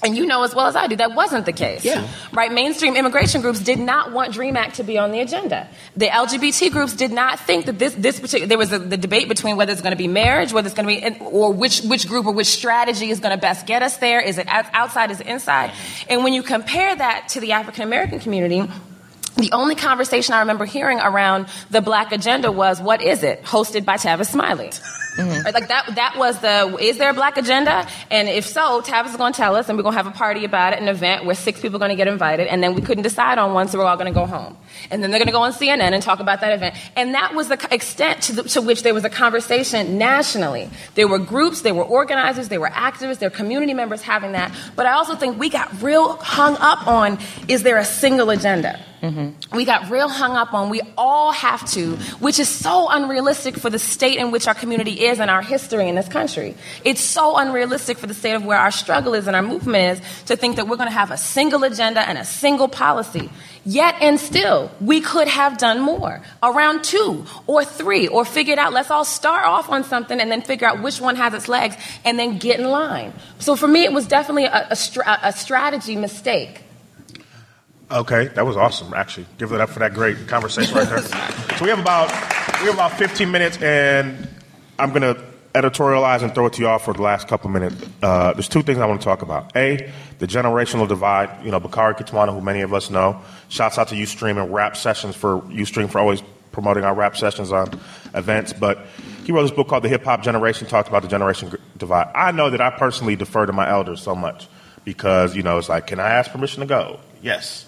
And you know as well as I do, that wasn't the case. Yeah. Right? Mainstream immigration groups did not want DREAM Act to be on the agenda. The L G B T groups did not think that this, this particular, there was a, the debate between whether it's going to be marriage, whether it's going to be, or which, which group or which strategy is going to best get us there. Is it outside, is it inside? And when you compare that to the African American community, the only conversation I remember hearing around the Black agenda was, what is it? Hosted by Tavis Smiley. Mm-hmm. Right, like that that was the, is there a Black agenda? And if so, Tavis is going to tell us, and we're going to have a party about it, an event where six people are going to get invited, and then we couldn't decide on one, so we're all going to go home. And then they're going to go on C N N and talk about that event. And that was the extent to, the, to which there was a conversation nationally. There were groups, there were organizers, there were activists, there were community members having that. But I also think we got real hung up on, is there a single agenda? Mm-hmm. We got real hung up on, we all have to, which is so unrealistic for the state in which our community is and our history in this country. It's so unrealistic for the state of where our struggle is and our movement is to think that we're going to have a single agenda and a single policy. Yet and still, we could have done more, around two or three, or figured out, let's all start off on something and then figure out which one has its legs and then get in line. So for me, it was definitely a, a, stra- a strategy mistake. Okay, that was awesome, actually. Give it up for that great conversation right there. So we have about we have about fifteen minutes, and I'm going to editorialize and throw it to y'all for the last couple minutes. Uh, there's two things I want to talk about. A, the generational divide. You know, Bakari Kitwana, who many of us know, shouts out to Ustream and Rap Sessions for Ustream for always promoting our rap sessions on events. But he wrote this book called The Hip Hop Generation, talked about the generation divide. I know that I personally defer to my elders so much because, you know, it's like, can I ask permission to go? Yes.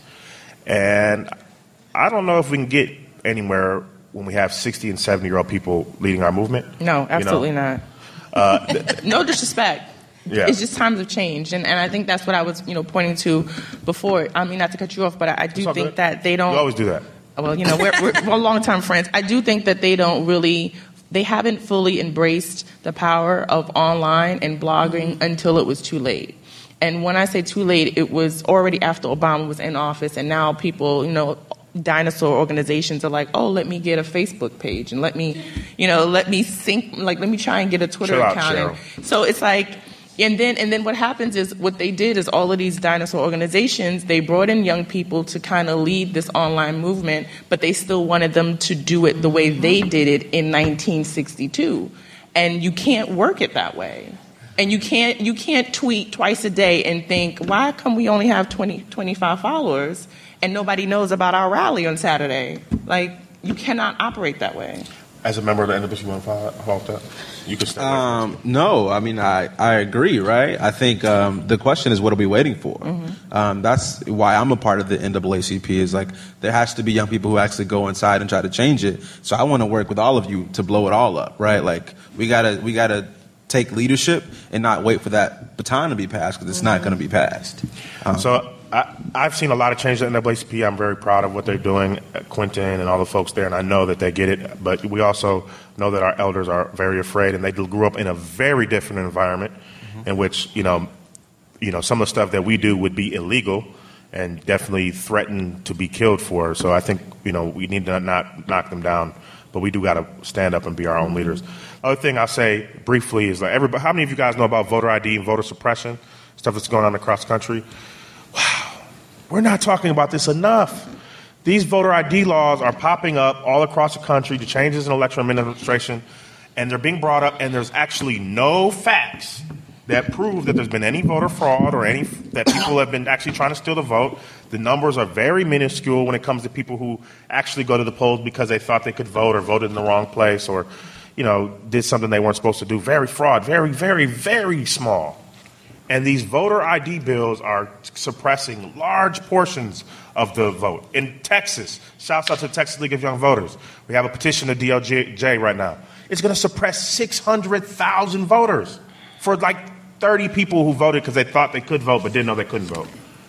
And I don't know if we can get anywhere when we have sixty and seventy year old people leading our movement. No, absolutely you know? not. Uh, th- no disrespect. Yeah. It's just times have changed. And, and I think that's what I was, you know, pointing to before. I mean, not to cut you off, but I, I do think good. that they don't. You always do that. Well, you know, we're, we're, we're long-term friends. I do think that they don't really, they haven't fully embraced the power of online and blogging until it was too late. And when I say too late, it was already after Obama was in office, and now people, you know, dinosaur organizations are like, oh, let me get a Facebook page, and let me, you know, let me sync, like, let me try and get a Twitter Chill account. Out, and so it's like, and then and then what happens is what they did is all of these dinosaur organizations, they brought in young people to kind of lead this online movement, but they still wanted them to do it the way they did it in nineteen sixty-two. And you can't work it that way. And you can't you can't tweet twice a day and think, why come we only have twenty, twenty-five followers and nobody knows about our rally on Saturday? Like, you cannot operate that way. As a member of the N W S, you want to follow, follow up that? You can step um, No, I mean, I, I agree, right? I think um, the question is, what are we waiting for? Mm-hmm. Um, that's why I'm a part of the N double A C P, is like, there has to be young people who actually go inside and try to change it. So I want to work with all of you to blow it all up, right? Like, we gotta we gotta take leadership and not wait for that baton to be passed, because it's mm-hmm. not going to be passed. Um, so I, I've seen a lot of changes at N double A C P. I'm very proud of what they're doing, Quentin and all the folks there, and I know that they get it. But we also know that our elders are very afraid, and they grew up in a very different environment mm-hmm. in which, you know, you know, some of the stuff that we do would be illegal and definitely threatened to be killed for. So I think, you know, we need to not knock them down, but we do got to stand up and be our own leaders. Other thing I'll say briefly is, like, everybody, how many of you guys know about voter I D and voter suppression, stuff that's going on across the country? Wow, we're not talking about this enough. These voter I D laws are popping up all across the country, the changes in election administration, and they're being brought up, and there's actually no facts that prove that there's been any voter fraud or any that people have been actually trying to steal the vote. The numbers are very minuscule when it comes to people who actually go to the polls because they thought they could vote or voted in the wrong place or, you know, did something they weren't supposed to do. Very fraud, very, very, very small. And these voter I D bills are suppressing large portions of the vote. In Texas, shouts out to the Texas League of Young Voters. We have a petition to D O J right now. It's going to suppress six hundred thousand voters for like thirty people who voted because they thought they could vote but didn't know they couldn't vote.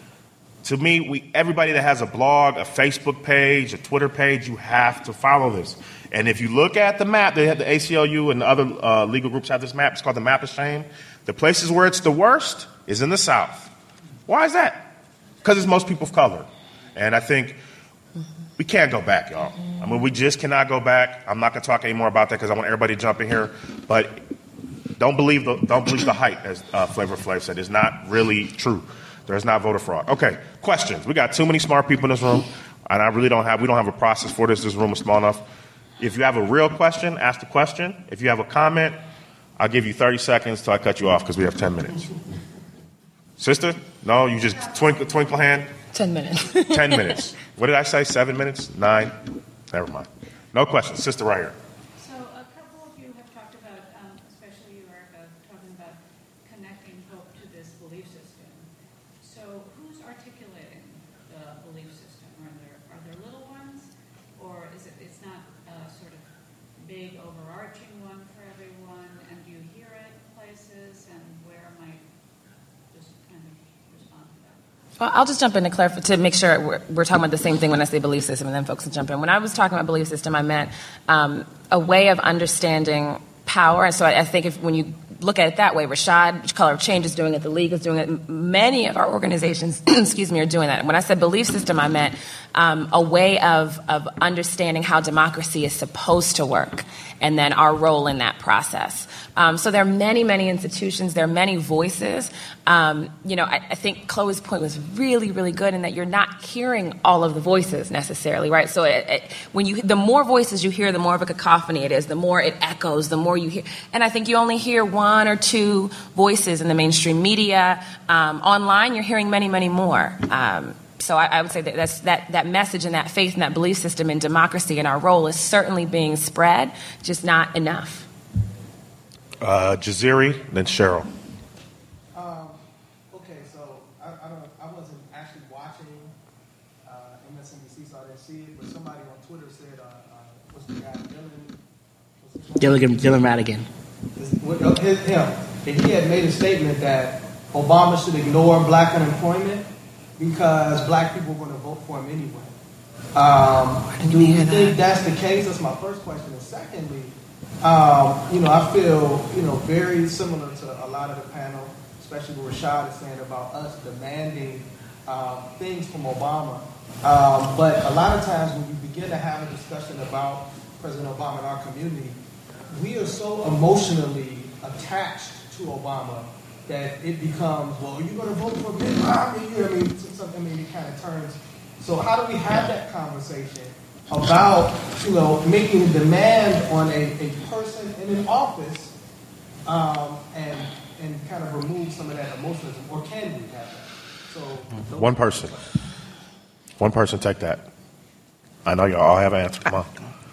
To me, we, everybody that has a blog, a Facebook page, a Twitter page, you have to follow this. And if you look at the map, they have the A C L U and the other uh, legal groups have this map. It's called the Map of Shame. The places where it's the worst is in the South. Why is that? Because it's most people of color. And I think we can't go back, y'all. I mean, we just cannot go back. I'm not going to talk anymore about that because I want everybody to jump in here. But don't believe the don't believe the hype, as uh, Flavor Flav said. It's not really true. There's not voter fraud. Okay, questions. We got too many smart people in this room, and I really don't have. We don't have a process for this. This room is small enough. If you have a real question, ask the question. If you have a comment, I'll give you thirty seconds till I cut you off because we have ten minutes. Sister, no, you just twinkle, twinkle hand. Ten minutes. Ten minutes. What did I say? Seven minutes? Nine? Never mind. No questions. Sister right here. So a couple of you have talked about, um, especially you, Erica, talking about connecting hope to this belief system. So who's articulating the belief system? Are there are there little ones, or is it it's not a sort of big overarching one for everyone? And do you hear it places? And where might just kind of respond to that? Well, I'll just jump in to clarify to make sure we're, we're talking about the same thing when I say belief system, and then folks can jump in. When I was talking about belief system, I meant um, a way of understanding power. And so I, I think if when you look at it that way, Rashad, Color of Change is doing it, the League is doing it, many of our organizations, excuse me, are doing that. And when I said belief system, I meant um, a way of, of understanding how democracy is supposed to work, and then our role in that process. Um, so there are many, many institutions, there are many voices. Um, you know, I, I think Chloe's point was really, really good in that you're not hearing all of the voices necessarily, right? So it, it, when you, the more voices you hear, the more of a cacophony it is, the more it echoes, the more you hear. And I think you only hear one or two voices in the mainstream media. Um, online, you're hearing many, many more. Um, so I, I would say that that's, that that message and that faith and that belief system in democracy and our role is certainly being spread, just not enough. Uh, Jaziri, then Cheryl. Um, okay, so I, I don't. I wasn't actually watching uh, M S N B C, so I didn't see it. But somebody on Twitter said, uh, uh, "What's the guy, Dylan?" Dylan, Dylan Ratigan. What, his, him. And he had made a statement that Obama should ignore black unemployment because black people were going to vote for him anyway. Um, do you think that's the case? That's my first question. And secondly, um, you know, I feel, you know, very similar to a lot of the panel, especially what Rashad is saying about us demanding um, things from Obama. Um, but a lot of times when you begin to have a discussion about President Obama in our community, we are so emotionally attached to Obama that it becomes, well, are you going to vote for Mitt Romney? You know what I mean? Something, I mean, it kind of turns. So how do we have that conversation about, you know, making a demand on a, a person in an office um, and and kind of remove some of that emotionalism? Or can we have that? So One person. One person take that. I know you all have an answer. Come on.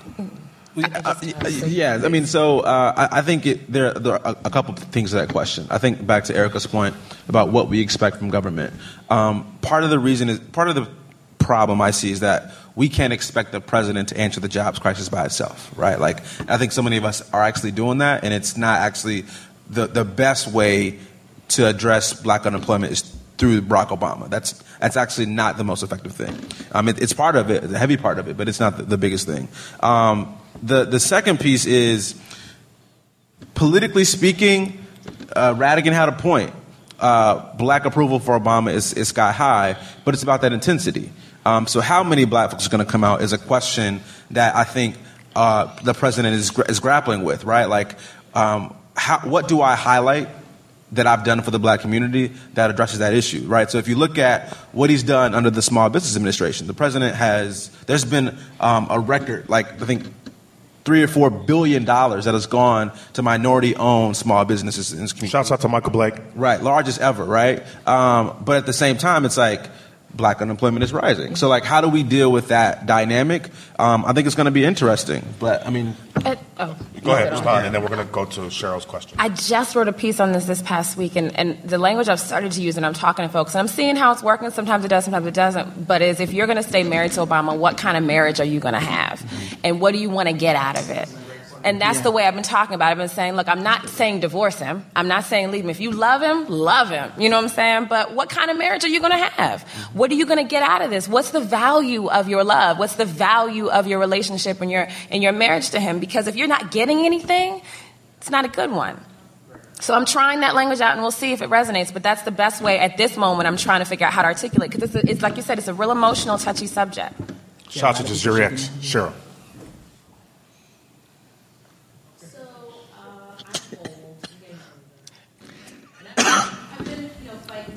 Uh, yeah, I mean, so uh, I, I think it, there, there are a, a couple of things to that question. I think back to Erica's point about what we expect from government. Um, part of the reason is part of the problem I see is that we can't expect the president to answer the jobs crisis by itself, right? Like, I think so many of us are actually doing that, and it's not actually the the best way to address black unemployment is through Barack Obama. That's that's actually not the most effective thing. Um, it, it's part of it, a heavy part of it, but it's not the, the biggest thing. Um, the the second piece is, politically speaking, uh, Ratigan had a point. Uh, black approval for Obama is, is sky high, but it's about that intensity. Um, so how many black folks are going to come out is a question that I think uh, the president is, is grappling with, right? Like, um, how, what do I highlight that I've done for the black community that addresses that issue, right? So if you look at what he's done under the Small Business Administration, the president has, there's been um, a record, like I think three or four billion dollars that has gone to minority-owned small businesses in this community. Shouts out to Michael Blake. Right, largest ever, right? Um, but at the same time, it's like black unemployment is rising. So, like, how do we deal with that dynamic? Um, I think it's going to be interesting. But I mean, Uh, oh, Go ahead, respond, and then we're going to go to Cheryl's question. I just wrote a piece on this this past week, and, and the language I've started to use, and I'm talking to folks, and I'm seeing how it's working. Sometimes it does, sometimes it doesn't. But is if you're going to stay married to Obama, what kind of marriage are you going to have? And what do you want to get out of it? And that's yeah. the way I've been talking about it. I've been saying, look, I'm not saying divorce him. I'm not saying leave him. If you love him, love him. You know what I'm saying? But what kind of marriage are you going to have? What are you going to get out of this? What's the value of your love? What's the value of your relationship and your, and your marriage to him? Because if you're not getting anything, it's not a good one. So I'm trying that language out, and we'll see if it resonates. But that's the best way at this moment. I'm trying to figure out how to articulate. Because it's, it's like you said, it's a real emotional, touchy subject. Shout out to Jaziri X. Cheryl.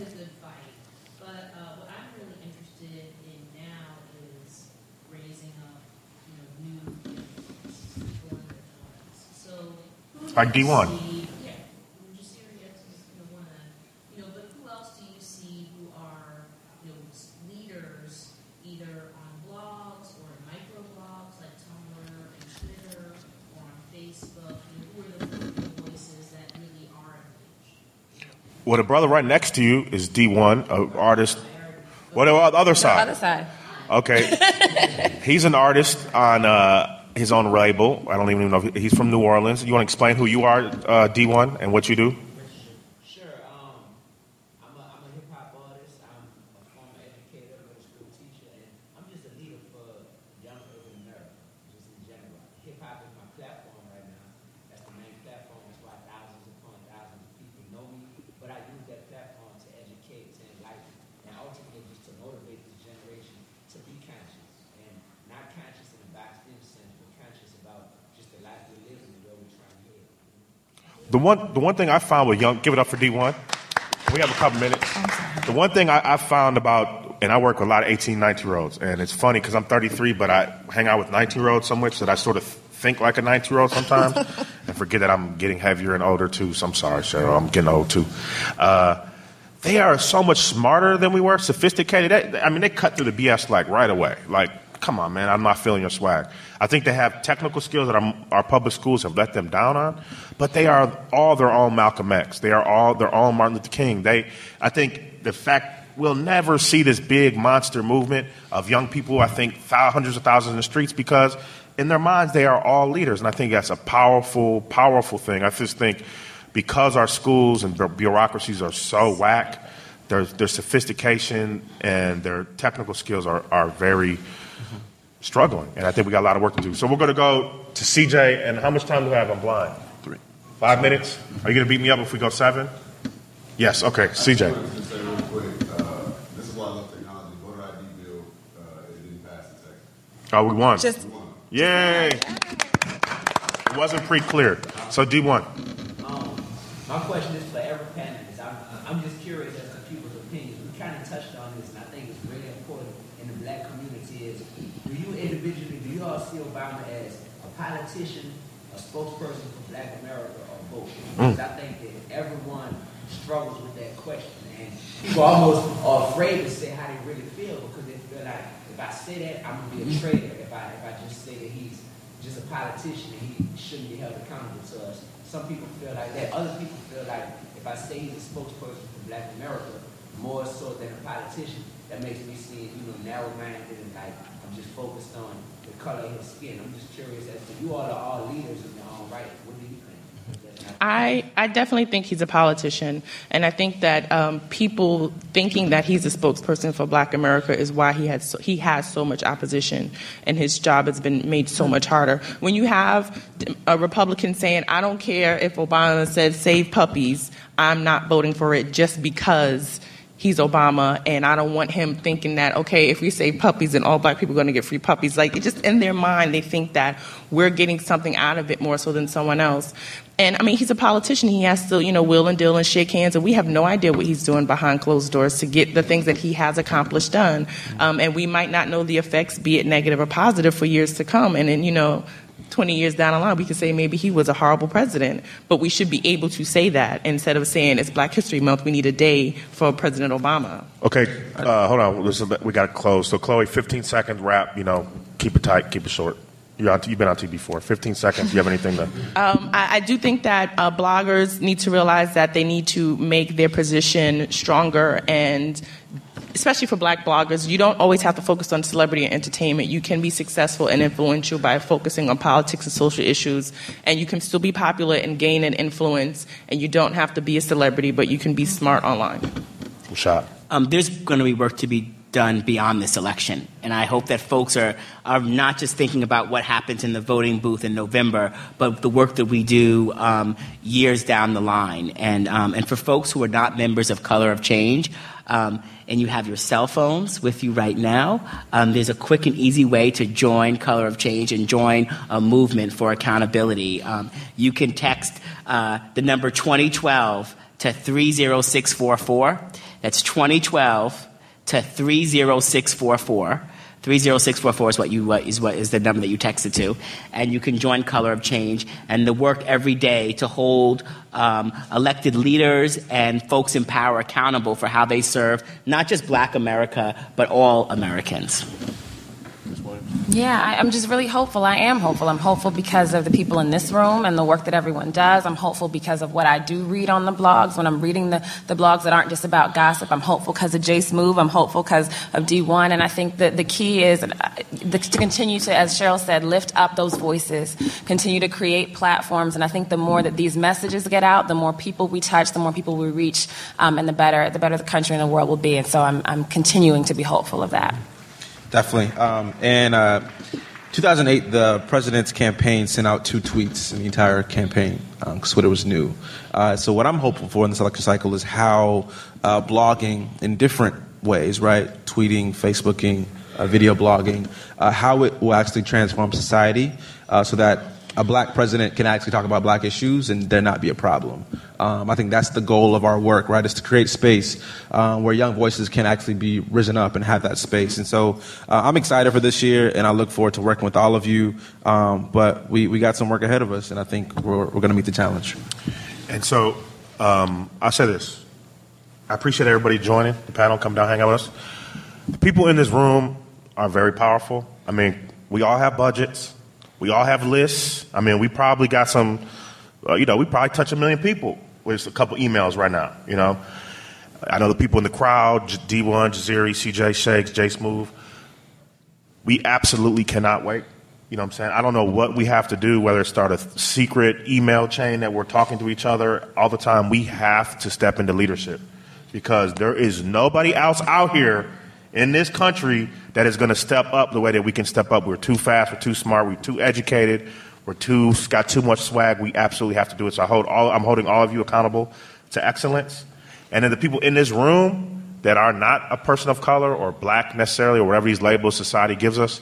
a good fight. But uh, what I'm really interested in now is raising up, you know, new people in their twenties. So who Like do you D one. see? Yeah, just serious. You know, wanna, you know, but who else do you see who are, you know, leaders either on blogs or microblogs like Tumblr and Twitter or on Facebook? You know, who are the voices that really are engaged? Well, the brother right next to you is D one, an artist. What about the other side? Other side. Okay. He's an artist on uh, his own label. I don't even know if he's from New Orleans. You want to explain who you are, uh, D one, and what you do? Sure. Um, I'm a, I'm a hip hop artist. I'm a former educator, middle school teacher, and I'm just a leader for young urban America, just in general. Hip hop is my platform right now. That's the main platform. That's why thousands upon thousands of people know me. But I use that platform to educate, to enlighten, and ultimately just to motivate this generation to be conscious, and not conscious in a boxed-in sense, but conscious about just the life we're living and where we're trying to live. The one, the one thing I found with young, give it up for D one. We have a couple minutes. The one thing I, I found about, and I work with a lot of eighteen, nineteen-year-olds, and it's funny because I'm thirty-three, but I hang out with nineteen-year-olds so much that I sort of think like a nineteen-year-old sometimes and forget that I'm getting heavier and older, too. So I'm sorry, Cheryl. I'm getting old, too. Uh, they are so much smarter than we were, sophisticated. They, I mean, they cut through the B S like right away. Like, come on, man, I'm not feeling your swag. I think they have technical skills that our, our public schools have let them down on, but they are all their own Malcolm X. They are all their own Martin Luther King. They, I think the fact we'll never see this big monster movement of young people, I think thousands, hundreds of thousands in the streets, because in their minds they are all leaders. And I think that's a powerful, powerful thing. I just think because our schools and bureaucracies are so whack, their, their sophistication and their technical skills are, are very struggling. And I think we got a lot of work to do. So we're going to go to C J. And how much time do we have on Blind? Three. Five minutes? Are you going to beat me up if we go seven? Yes. Okay. C J. I wanted to say real quick, uh, this is why I love technology. Voter I D bill, uh, it didn't pass in Texas. Oh, we won. Just We won. Yay. It wasn't pre-cleared. So D one. Um, my question is for every panelist. I'm, I'm just curious as to people's opinions. We kind of touched on this, and I think it's really important in the black community. Is do you individually, do you all see Obama as a politician, a spokesperson for Black America, or both? Because I think that everyone struggles with that question, and people almost are afraid to say how they really feel because they feel like if I say that, I'm gonna be a traitor. If I if I just say that he's just a politician and he shouldn't be held accountable to us. Some people feel like that. Other people feel like if I say he's a spokesperson for Black America, more so than a politician, that makes me seem, you know, narrow-minded and like I'm just focused on the color of his skin. I'm just curious as to you all are all leaders in your own right. What do you think? I, I definitely think he's a politician, and I think that um, people thinking that he's a spokesperson for Black America is why he has so, he has so much opposition, and his job has been made so much harder. When you have a Republican saying, "I don't care if Obama said save puppies, I'm not voting for it just because he's Obama, and I don't want him thinking that, okay, if we save puppies, then all Black people are going to get free puppies." Like, it just in their mind, they think that we're getting something out of it more so than someone else. And, I mean, he's a politician. He has to, you know, wheel and deal and shake hands, and we have no idea what he's doing behind closed doors to get the things that he has accomplished done. Um, and we might not know the effects, be it negative or positive, for years to come. And then, you know, twenty years down the line, we could say maybe he was a horrible president. But we should be able to say that instead of saying it's Black History Month, we need a day for President Obama. Okay, uh, hold on. Listen, we got to close. So, Chloe, fifteen second wrap. You know, keep it tight, keep it short. You're on, you've been on T V before. fifteen seconds. Do you have anything to... Um, I, I do think that uh, bloggers need to realize that they need to make their position stronger, and especially for Black bloggers, you don't always have to focus on celebrity and entertainment. You can be successful and influential by focusing on politics and social issues, and you can still be popular and gain an influence, and you don't have to be a celebrity, but you can be smart online. Shot. Um, there's going to be work to be done beyond this election, and I hope that folks are, are not just thinking about what happens in the voting booth in November, but the work that we do um, years down the line. And um, and for folks who are not members of Color of Change, um, and you have your cell phones with you right now, um, there's a quick and easy way to join Color of Change and join a movement for accountability. Um, you can text uh, the number twenty twelve to three zero six four four. That's twenty twelve to three zero six four four. three zero six four four is what you uh, is what is the number that you texted to, and you can join Color of Change and the work every day to hold um, elected leaders and folks in power accountable for how they serve not just Black America but all Americans. Yeah, I, I'm just really hopeful. I am hopeful. I'm hopeful because of the people in this room and the work that everyone does. I'm hopeful because of what I do read on the blogs. When I'm reading the, the blogs that aren't just about gossip, I'm hopeful because of Jace Move. I'm hopeful because of D one. And I think that the key is to continue to, as Cheryl said, lift up those voices, continue to create platforms. And I think the more that these messages get out, the more people we touch, the more people we reach, um, and the better the better the country and the world will be. And so I'm, I'm continuing to be hopeful of that. Definitely. Um, and uh, two thousand eight, the president's campaign sent out two tweets in the entire campaign because um, Twitter was new. Uh, so what I'm hopeful for in this election cycle is how uh, blogging in different ways, right, tweeting, Facebooking, uh, video blogging, uh, how it will actually transform society uh, so that a Black president can actually talk about Black issues and there not be a problem. Um, I think that's the goal of our work, right, is to create space um, where young voices can actually be risen up and have that space. And so uh, I'm excited for this year, and I look forward to working with all of you. Um, but we, we got some work ahead of us, and I think we're, we're going to meet the challenge. And so um, I'll say this. I appreciate everybody joining the panel, come down, hang out with us. The people in this room are very powerful. I mean, we all have budgets. We all have lists. I mean, we probably got some, uh, you know, we probably touch a million people with a couple emails right now, you know. I know the people in the crowd, D one, Jaziri, C J Shakes, Jace Move. We absolutely cannot wait. You know what I'm saying? I don't know what we have to do, whether it's start a secret email chain that we're talking to each other all the time. We have to step into leadership because there is nobody else out here in this country that is going to step up the way that we can step up. We're too fast, we're too smart, we're too educated, we're too got too much swag. We absolutely have to do it. So I hold all, I'm holding all of you accountable to excellence. And then the people in this room that are not a person of color or Black necessarily or whatever these labels society gives us,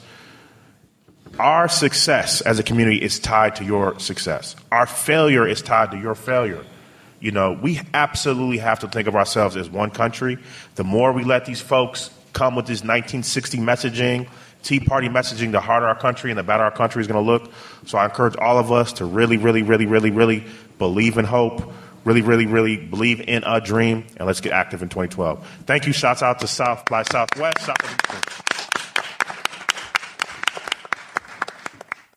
our success as a community is tied to your success. Our failure is tied to your failure. You know, we absolutely have to think of ourselves as one country. The more we let these folks come with this nineteen sixty messaging, Tea Party messaging, the harder our country and the better our country is going to look. So I encourage all of us to really, really, really, really, really believe in hope, really, really, really believe in a dream, and let's get active in twenty twelve. Thank you. Shouts out to South by Southwest. South